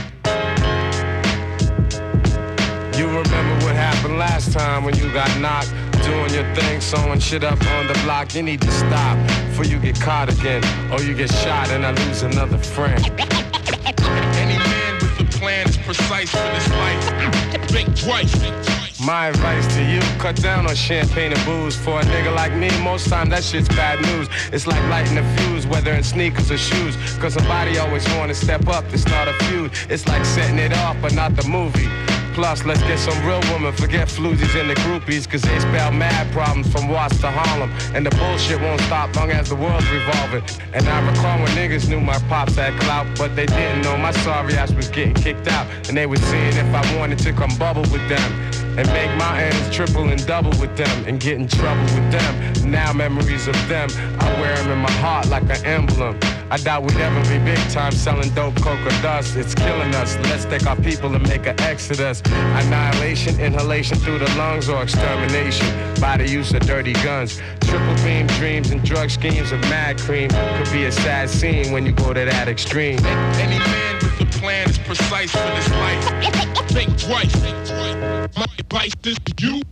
You remember what happened last time when you got knocked doing your thing, sewing shit up on the block. You need to stop before you get caught again, or you get shot and I lose another friend. Any man with a plan is precise for this life. Think twice. My advice to you, cut down on champagne and booze. For a nigga like me, most time that shit's bad news. It's like lighting a fuse, whether in sneakers or shoes. Cause somebody always wanna step up to start a feud. It's like setting it off, but not the movie. Plus, let's get some real women, forget floozies and the groupies, cause they spell mad problems from Watts to Harlem. And the bullshit won't stop long as the world's revolving. And I recall when niggas knew my pops had clout, but they didn't know my sorry ass was getting kicked out. And they was seeing if I wanted to come bubble with them and make my ends triple and double with them and get in trouble with them. Now memories of them, I wear them in my heart like an emblem. I doubt we'd ever be big time selling dope, coke, or dust. It's killing us. Let's take our people and make an exodus. Annihilation, inhalation through the lungs, or extermination by the use of dirty guns. Triple beam dreams and drug schemes of mad cream could be a sad scene when you go to that extreme. Any man with a plan is precise for this life. Think twice. My advice is to you.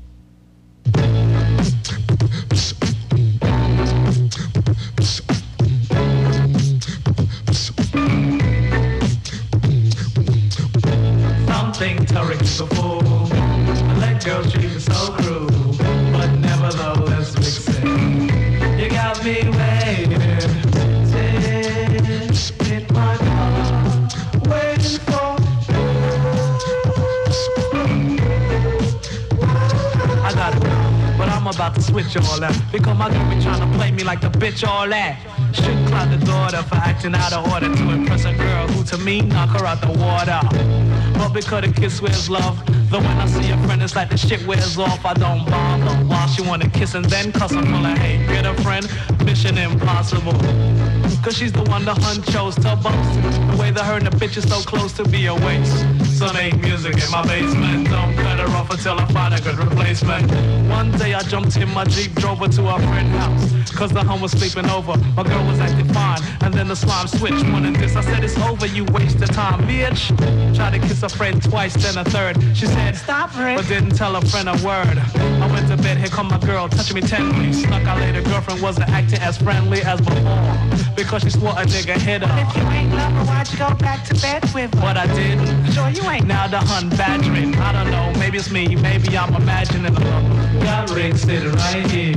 about to switch all that. Because my girl be trying to play me like the bitch all that. Should cloud the daughter for acting out of order to impress a girl who to me knock her out the water. But because the kiss wears love, though when I see a friend it's like the shit wears off, I don't bother. While she wanna kiss and then cuss, I'm full of hate. Get a friend, mission impossible. Cause she's the one the hun chose to boast. The way that her and the bitch is so close to be a waste. So make music in my basement. Don't cut her off until I find a good replacement. One day I jumped in my Jeep, drove her to our friend's house. Cause the hun was sleeping over, my girl was acting fine. And then the slime switched, wanted this. I said it's over, you waste the time, bitch. Tried to kiss a friend twice, then a third. She said, stop her, but didn't tell a friend a word. I went to bed, here come my girl, touching me tenderly. Snuck out later, girlfriend wasn't acting as friendly as before. Because she swore a nigga hit her. But if you ain't love her, why'd you go back to bed with her? But I didn't. Sure you ain't. Now the hun badgering. I don't know, maybe it's me, maybe I'm imagining a love. Got Rick sitting right here,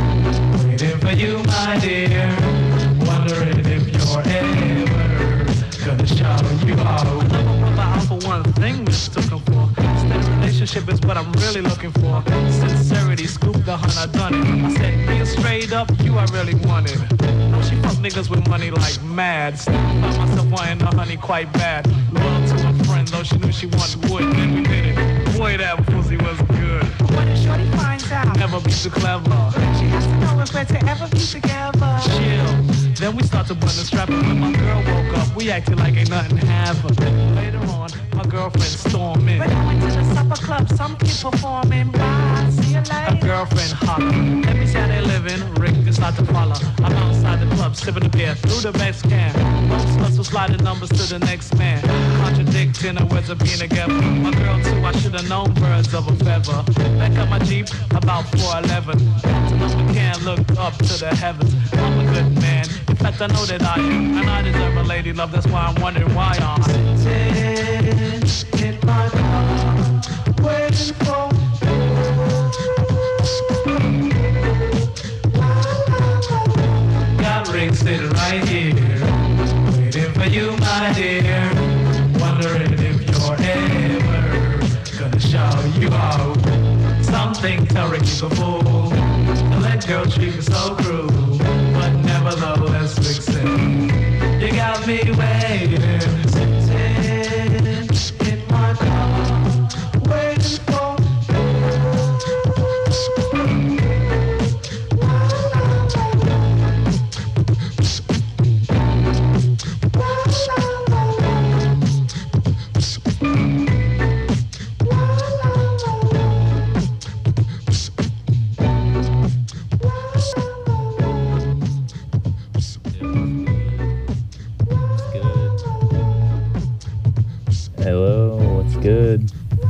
waiting for you, my dear. Wondering if you're ever gonna show you out. I love a brother out for one thing mistook him for. Steady relationship is what I'm really looking for. Sincerity, scoop the hun, I done it. I said, be straight up, you I really wanted. No, she fuck niggas with money like mad. Still found myself wanting the honey quite bad. Loyal to a friend, though she knew she wanted wood. Then we did it. Boy, that pussy was good. What if shorty finds out? Never be too clever. She has to know if we're to ever be together. Chill. Then we start to button the strap, and when my girl woke up, we acted like ain't nothing happened. Later on, my girlfriend stormed in. But I went to the supper club, some kid performing. Bye, see you later. A girlfriend hollered. Let me see how they living. Rick decided to follow. I'm outside the club, sipping a beer through the best can. Most sluts sliding numbers to the next man. Contradicting her words of being together. My girl too, I should have known birds of a feather. Back up my Jeep, about four eleven. To know we can't look up to the heavens. I'm a good man. In fact, I know that I am. And I deserve a lady love. That's why I'm wondering why I'm sitting in my car, waiting for you. Got Rick sitting right here, waiting for you, my dear. Wondering if you're ever gonna show you out. Something to Ricky before. The let girl treat me so cruel, but nevertheless fixing. You got me waiting, sitting in my car, waiting for good.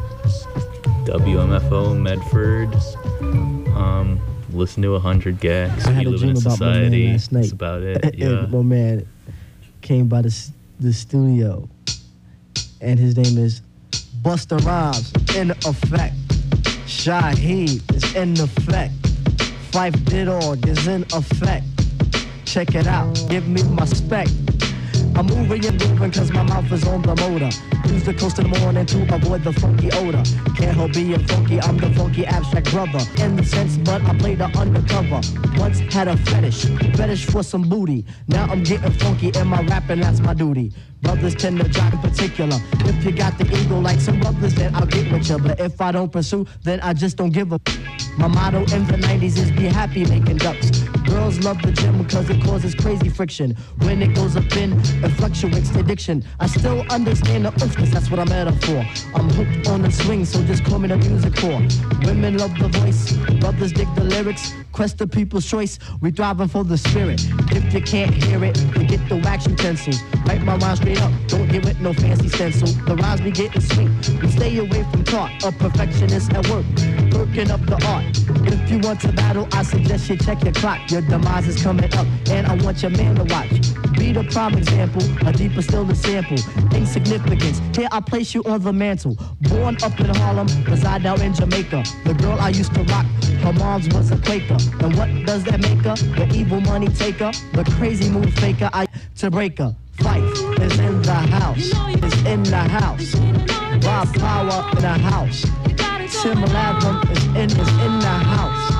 W M F O Medford. Um, listen to a hundred gags. I had we a live in dream a about my man society. last night. That's about it. Yeah. My man came by the, s- the studio, and his name is Busta Rhymes. In effect, Shaheed is in effect. Fife Didog is in effect. Check it out, give me my spec. I'm moving and moving cause my mouth is on the motor. Use the coast in the morning to avoid the funky odor. Can't help being funky, I'm the funky abstract brother. In the sense, but I played the undercover. Once had a fetish, fetish for some booty. Now I'm getting funky in my rapping, that's my duty. Brothers tend to jock in particular. If you got the ego like some brothers, then I'll get with you. But if I don't pursue, then I just don't give a. My motto in the nineties is be happy making ducks. Girls love the gym because it causes crazy friction. When it goes up in, it fluctuates the addiction. I still understand the oof, cause that's what I'm at for. I'm hooked on the swing, so just call me the music core. Women love the voice, brothers dig the lyrics. Quest the people's choice, we thriving for the spirit. If you can't hear it, you get the wax utensils. Write my rhymes straight up, don't get with no fancy stencil. The rhymes be getting sweet, we stay away from talk. A perfectionist at work, working up the art. If you want to battle, I suggest you check your clock. Your demise is coming up, and I want your man to watch. Be the prime example, a deeper still the sample. Insignificance, here I place you on the mantle. Born up in Harlem, reside now in Jamaica. The girl I used to rock, her mom's was a Quaker. And what does that make her? The evil money taker, the crazy move faker. I to break her. Fife is in the house, is in the house. Rob Power in the house. Simulacrum is in, is in the house.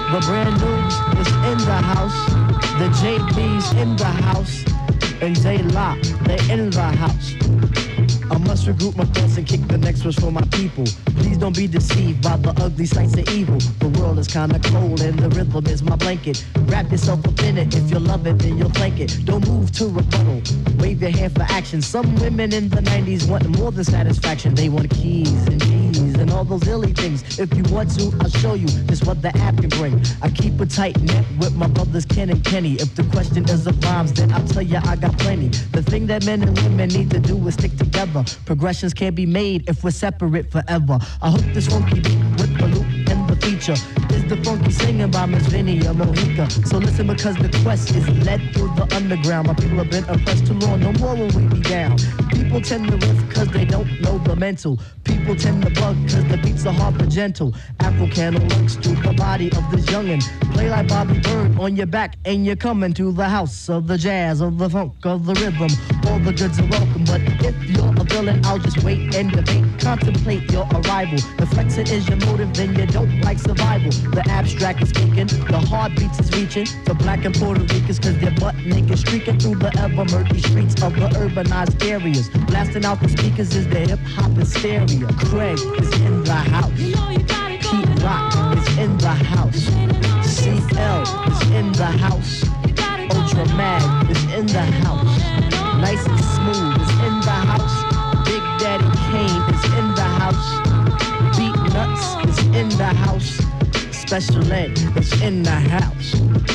The brand news is in the house. The J B's in the house. And they lock, they in the house. I must regroup my thoughts and kick the next verse for my people. Please don't be deceived by the ugly sights of evil. The world is kinda cold and the rhythm is my blanket. Wrap yourself up in it. If you love it, then you'll thank it. Don't move to rebuttal. Wave your hand for action. Some women in the nineties want more than satisfaction. They want keys and keys and all those illy things. If you want to, I'll show you just what the app can bring. I keep a tight net with my brothers Ken and Kenny. If the question is of rhymes, then I'll tell you I got plenty. The thing that men and women need to do is stick together. Progressions can't be made if we're separate forever. I hope this funky beat with the loop and the feature is the funky singing by Miss Vinny or Mohica. So listen, because the quest is led through the underground. My people have been oppressed too long, no more will we be down. People tend to riff cause they don't know the mental. People tend to bug cause the beats are hard but gentle. Africano looks through the body of this youngin'. Play like Bobby Bird on your back and you're coming to the house of the jazz, of the funk, of the rhythm. All the goods are welcome, but if you're a villain, I'll just wait and debate. Contemplate your arrival. If flexing is your motive, then you don't like survival. The abstract is speaking, the heartbeats is reaching to black and Puerto Ricans cause they're butt naked, streaking through the ever murky streets of the urbanized areas. Blasting out the speakers is the hip hop hysteria. Craig is in the house. Pete Rock is in the house. C L is in the house. Ultra Mag is in the house. Nice and Smooth is in the house. Big Daddy Kane is in the house. Beat Nuts is in the house. Special Ed is in the house.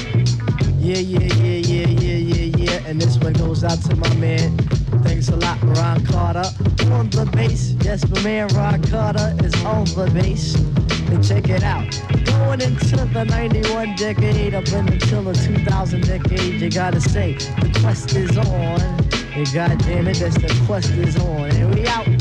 Yeah, yeah, yeah, yeah, yeah, yeah, yeah. And this one goes out to my man. Thanks a lot, Ron Carter. On the bass. Yes, my man Ron Carter is on the bass. And check it out. Going into the ninety-one decade, up until the two thousand decade, you gotta say, the quest is on. And goddamn it, that's the quest is on. And we out.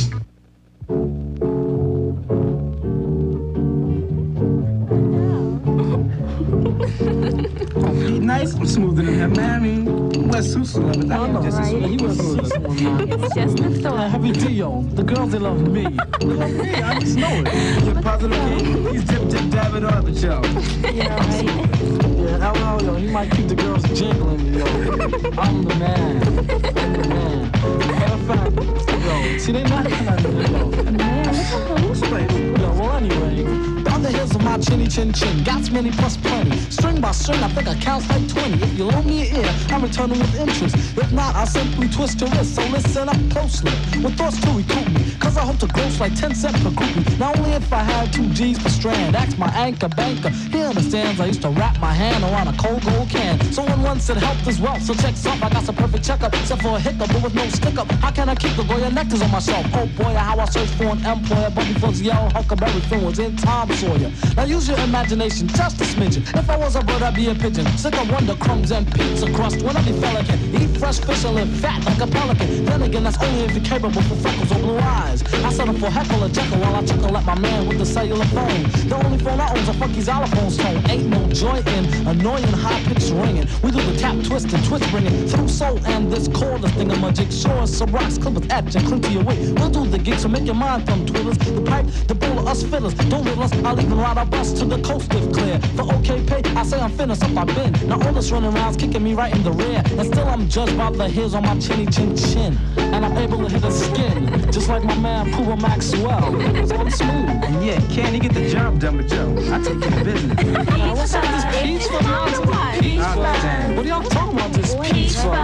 Nice, I'm smoother than him, man. I mean, West Susu lovers. I am just as smooth. You was It's just a thought. Heavy Dio, the girls, they love me. They love me, I just know it. You're positive kid. He's dip, dip, dab it up, yo. Yeah, right. Yeah, L L, yo, he might keep the girls jingling, yo. I'm the man. I'm the man. Matter of fact, yo, see, they not kind of, yo. Man, what's the Yo, well, anyway. Down the hills of my chinny chin chin, got many plus plenty. String by string, I think I count like twenty. If you loan me an ear, I'm returning with interest. If not, I'll simply twist your wrist. So listen up closely, with thoughts to recoup me. Cause I hope to gross like ten cents per groupie. Not only if I had two G's per strand. Ask my anchor banker, he understands. I used to wrap my hand around a cold gold can. Someone once said health is wealth, so check up. I got some perfect checkup, except for a hiccup, but with no stick up. How can I keep the Goya nectars on myself? Oh boy, how I search for an employer, but before the yellow Huckleberry Finn was in Tom Sawyer. Now use your imagination, just a smidgen. If I was a bird, I'd be a pigeon. Sick of wonder crumbs and pizza crust. When I be pelican, eat fresh fish and live fat like a pelican. Then again, that's only if you're capable for freckles or blue eyes. I settle for heckle or jekyll while I chuckle at my man with the cellular phone. The only phone I own's a funky xylophone's tone. Ain't no joy in annoying high-pitched ringing. We do the tap twist and twist bringing through soul and this cordless thing. I'm a jigsaw, some rocks, clippers, etch and cling to your way. We'll do the gig, so make your mind thumb twiddlers. The pipe, the bowl of us fiddlers. Don't riddle us, I'll even ride our bus to the coast if clear. For okay pay, I say I'm finished up, I've been. Now all this running around's kicking me right in the rear. And still I'm judged by the hairs on my chinny chin chin. And I'm able to hit a skin, just like my man Pooba Maxwell. So I'm smooth. And yeah, can he get the job done with Joe? I take care of business. Now what's up this peach for nonsense? Peach for what are y'all talking about this peach for?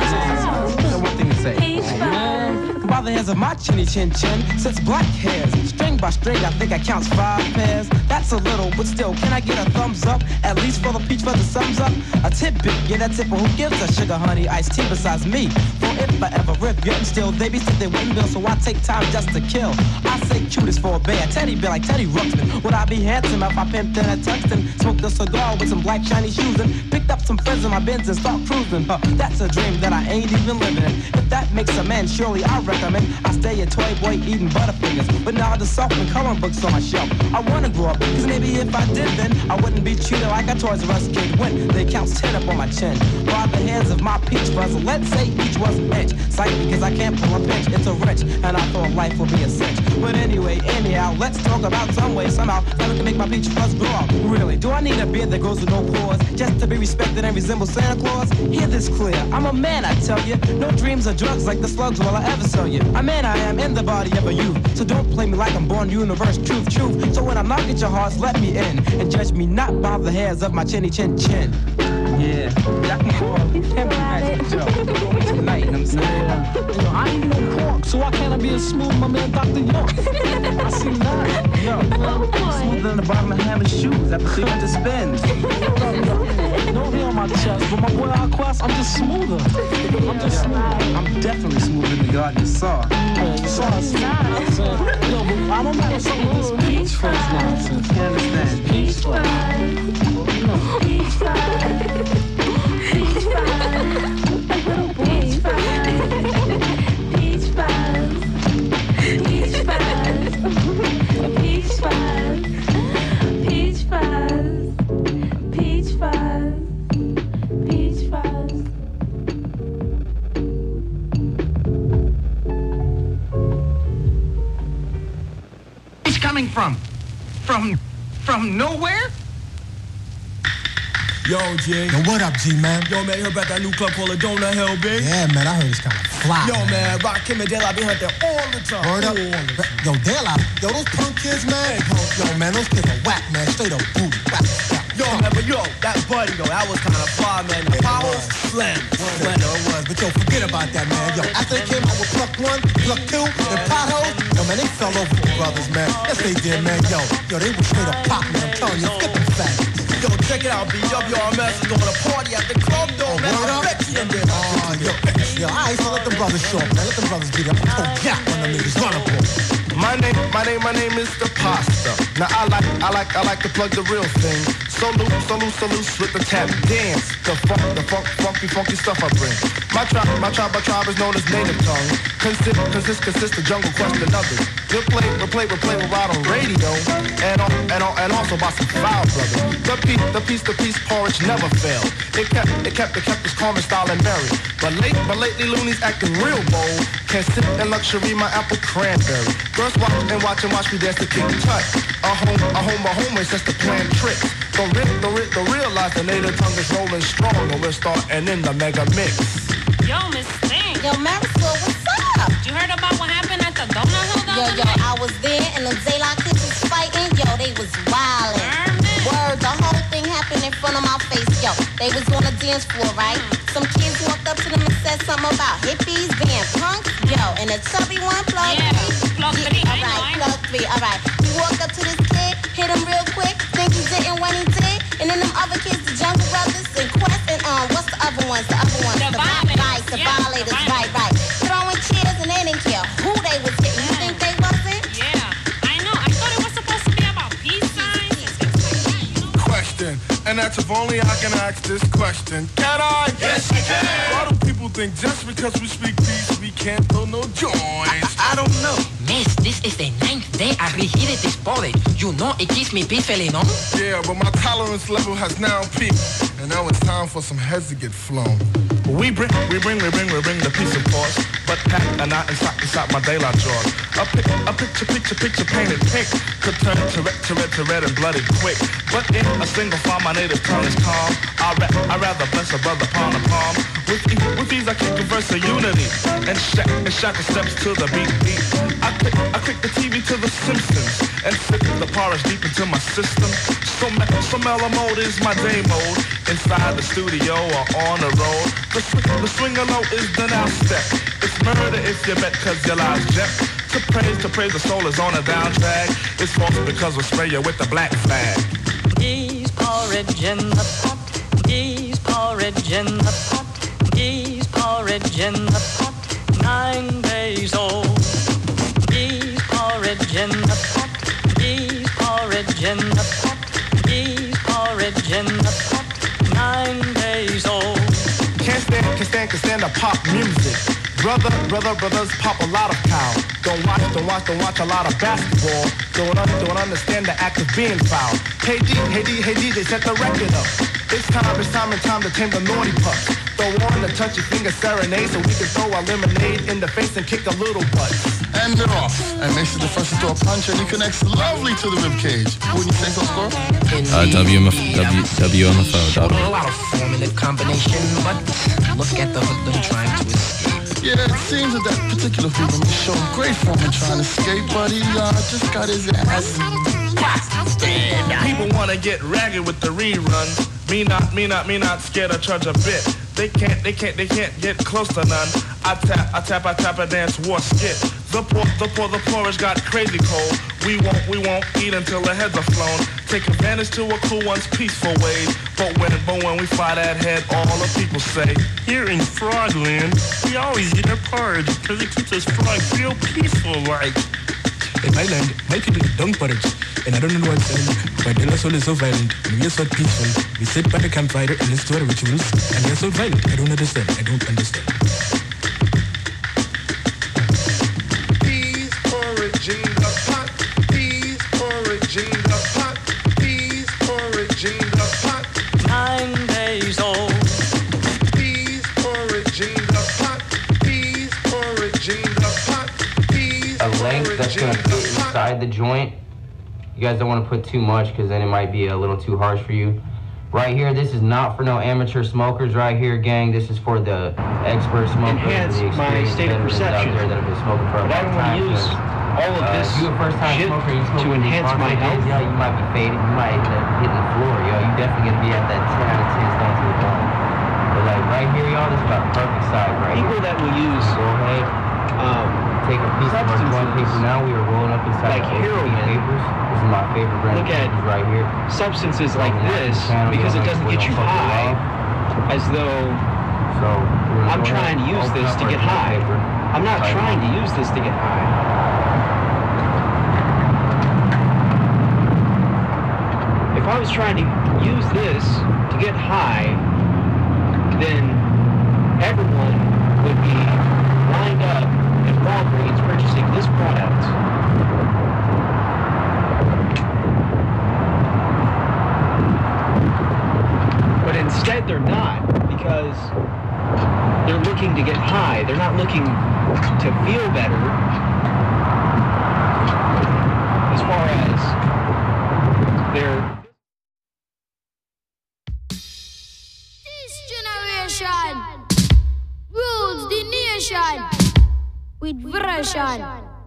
Got one thing to say. Peach man. By the hairs of my chinny chin chin sits black hairs. String by string, I think I counts five pairs. That's a little, but still, can I get a thumbs up? At least for the peach for the sums up. A tidbit, get a tipper who gives a sugar honey iced tea besides me. For if I ever rip, yet and still, they be sit they wouldn't bill, so I take time just to kill. I say cutest for a bear, teddy bear like Teddy Ruxpin. Would I be handsome if I pimped in a Tuxton? Smoked a cigar with some black shiny shoes and picked up some friends in my Benz and start cruising. Huh, that's a dream that I ain't even living in. If that makes a man, surely I recommend I stay a toy boy eating Butterfingers. But now the soft and coloring books on my shelf. I wanna grow up Cause maybe if I did then, I wouldn't be treated like a Toys R Us kid when the account's ten up on my chin. By the hands of my peach puzzle, let's say each was an inch. Sight because I can't pull a pinch, it's a wrench, and I thought life would be a cinch. But anyway, anyhow, let's talk about some way, somehow, how we can make my peach fuzz grow out. Really, do I need a beard that grows with no pores, just to be respected and resemble Santa Claus? Hear this clear, I'm a man, I tell you. No dreams or drugs like the slugs will I ever sell you. A man I am in the body of a youth, so don't play me like I'm born universe, truth, truth. So when I knock at your hearts, let me in, and judge me not by the hairs of my chinny chin chin. Yeah, y'all can call Can't be Magic Joe. Tonight, you know what I'm saying? Yo, I ain't no cork, so why can't I be as smooth, my man, Doctor York? I see none. Yo, smoother than the bottom of Hammer's shoes after three hundred spins. No hair on my chest, but my boy Aquas, I'm just smoother. I'm just smooth. I'm definitely smoother than the garden you saw. Yeah, you saw us. Yo, but I don't know some of this peach fuzz nonsense. You understand? Peach fuzz. Peach fuzz. Peach fuzz. Peach fuzz. Peach fuzz. Peach fuzz. Peach fuzz. Peach fuzz. Peach fuzz. Peach fuzz. It's coming from, from, from nowhere? Yo, G. Yo, what up, G, man? Yo, man, you heard about that new club called Adona Hill, big? Yeah, man, I heard it's kind of fly. Yo, man, Rakim and De La be out there all the time. Word up. Yo, De La, yo, those punk kids, man. Yo, man, those kids are whack, man. Straight up booty. Whack. Yo, man, but yo, that buddy, though, that was kind of fly, man. The power slam. Well, it was, but yo, forget about that, man. Yo, after they came out with Pluck One, Pluck Two, and Potholes, yo, man, they fell over the brothers, man. Yes, they did, man. Yo, yo, they were straight up pop, man. I'm telling you, get them faggots. Yo, check it out, B W R M S is doing a party at the club, though, man. I bet you them did. Oh, yo, yo, all right, so let them brothers show up, man. Let them brothers be there. I'm gonna throw jack on them niggas. Run up, boy. My name, my name, my name is the Pasta. Now I like, I like, I like to plug the real thing. So loose, so loose, so loose with the tap dance. The funk, the funk, funky, funky stuff I bring. My tribe, my tribe, my tribe is known as native tongue. Consist, consist, consist the jungle quest and others. We'll play, we'll play, we'll play, we'll ride on radio. And on, and on, and also by some foul brothers. The piece, the piece, the piece porridge never failed. It kept, it kept, it kept its calm and style and merry. But late, but lately Looney's acting real bold. Can't sit in luxury, my apple cranberry. Girls watch and watch and watch me dance to King Tut. A home, a home, a home is just to plan tricks. Don't, re- don't, re- don't realize the native tongue is rolling strong. And we're starting in the mega mix. Yo, Miss Thing. Yo, Marisol, what's up? You heard about what happened at the Donut Hill the Yo, other yo, night? I was there and them Zaylock kids was fighting. Yo, they was wildin'. Word, the whole thing happened in front of my face. Yo, they was on the dance floor, right? Some kids walked up to them and said something about hippies being punks. Yo, and the chubby one, plug Yeah, three. plug three, I All know, I right, know. plug three. All right. He walked up to this kid, hit him real quick, think he didn't when he did. And then them other kids, the Jungle Brothers and Quest and um, what's the other ones? The other ones. The vi- Violators. Right, the Yeah, Violators. the Right, right. Throwing chairs and they didn't care who they was hitting. You think they wasn't? Yeah, I know. I thought it was supposed to be about peace signs and things like that, you know? Question, and that's if only I can ask this question. Can I? Yes, you can. Why do people think just because we speak peace, we can't throw no joints? I don't know. Miss, this is the ninth day I reheated this porridge. You know it keeps me peacefully, no? Yeah, but my tolerance level has now peaked, and now it's time for some heads to get flown. We bring, we bring, we bring, we bring the peace of course, but pack a knot inside, inside my daylight drawers. A, pic, a picture, picture, picture painted pink could turn to red, to red, to red and bloody quick. But in a single file, my native tongue is calm. I ra- I rather bless a brother palm to palm. With, e- with these I can converse a unity and shack, and shack the steps to the beat beat. I click, I click the T V to the Simpsons and sip the porridge deep into my system. So, me- so mellow mode is my day mode. Inside the studio or on the road. The, sw- the swinger low is the now step. It's murder if you bet cause your lives jet. To praise, to praise the soul is on a down drag. It's false because we'll spray you with the black flag. Geese porridge in the pot. Geese porridge in the pot. Geese porridge in the pot. Nine days old. Geese porridge in the pot. Geese porridge in the pot. Geese porridge in the pot. Nine days old. Can't stand, can't stand, can't stand the pop music. Brother, brother, brothers pop a lot of cow. Don't watch, don't watch, don't watch a lot of basketball. Don't, un- don't understand the act of being foul. Hey D, hey D, hey D, they set the record up. It's time, it's time, it's time to tame the naughty pups. Throw on the touchy finger serenade so we can throw our lemonade in the face and kick a little butt. And they're off. And makes it the first to throw a punch and he connects lovely to the rib cage. Wouldn't you say so, Score? Uh, W M F W M F O dot A lot of formulative combination, but look at the hoodlum trying to escape. Yeah, it seems that that particular hoodlum showed great form in trying to escape, but he uh, just got his ass busted. People wanna get ragged with the reruns. Me not, me not, me not scared of charge a bit. They can't, they can't, they can't get close to none. I tap, I tap, I tap, I dance, war skit. The poor, the poor, the porridge got crazy cold. We won't, we won't eat until the heads are flown. Take advantage to a cool one's peaceful ways. But when, but when we fly that head, all the people say, here in Frogland, we always eat our porridge because it keeps us frogs real peaceful like. In my land, my people don't porridge. And I don't know what's saying, but the soul is so violent, and we are so peaceful. We sit by the campfire and listen to our rituals, and they are so violent. I don't understand. I don't understand. Peas porridge in the pot. Peas porridge in the pot. Peas porridge in the pot. Nine days old. Peas porridge in the pot. Peas porridge in the pot. Peas A length that's gonna fit inside the joint. You guys don't want to put too much because then it might be a little too harsh for you. Right here, this is not for no amateur smokers right here, gang. This is for the expert smokers, Enhance the my experienced state of veterans out perception. there that have been smoking for a But I long don't time. use 'cause, all of uh, this if you're a first-time shit smoker, you smoke to with these enhance my sponsored health. days, yo, you might be faded. You might end up hitting the floor, yo. You definitely gonna be at that ten out of ten stand to the bone. But like right here, y'all, this is about the perfect side right People here. that will use Go ahead. um, Take a piece of our joint paper now. We are rolling up inside like the heroin. papers. This is my favorite brand Look of at papers right here. substances like Rolling out this the channel, because we it don't doesn't like- we get you don't fuck with high, love. as though So we're I'm gonna trying to use open this up to our get joint high. paper. I'm not Right trying now. to use this to get high. If I was trying to use this to get high, then everyone would be lined up at Walgreens purchasing this product. But instead they're not, because they're looking to get high. They're not looking to feel better. As far as their This generation rules the nation with version.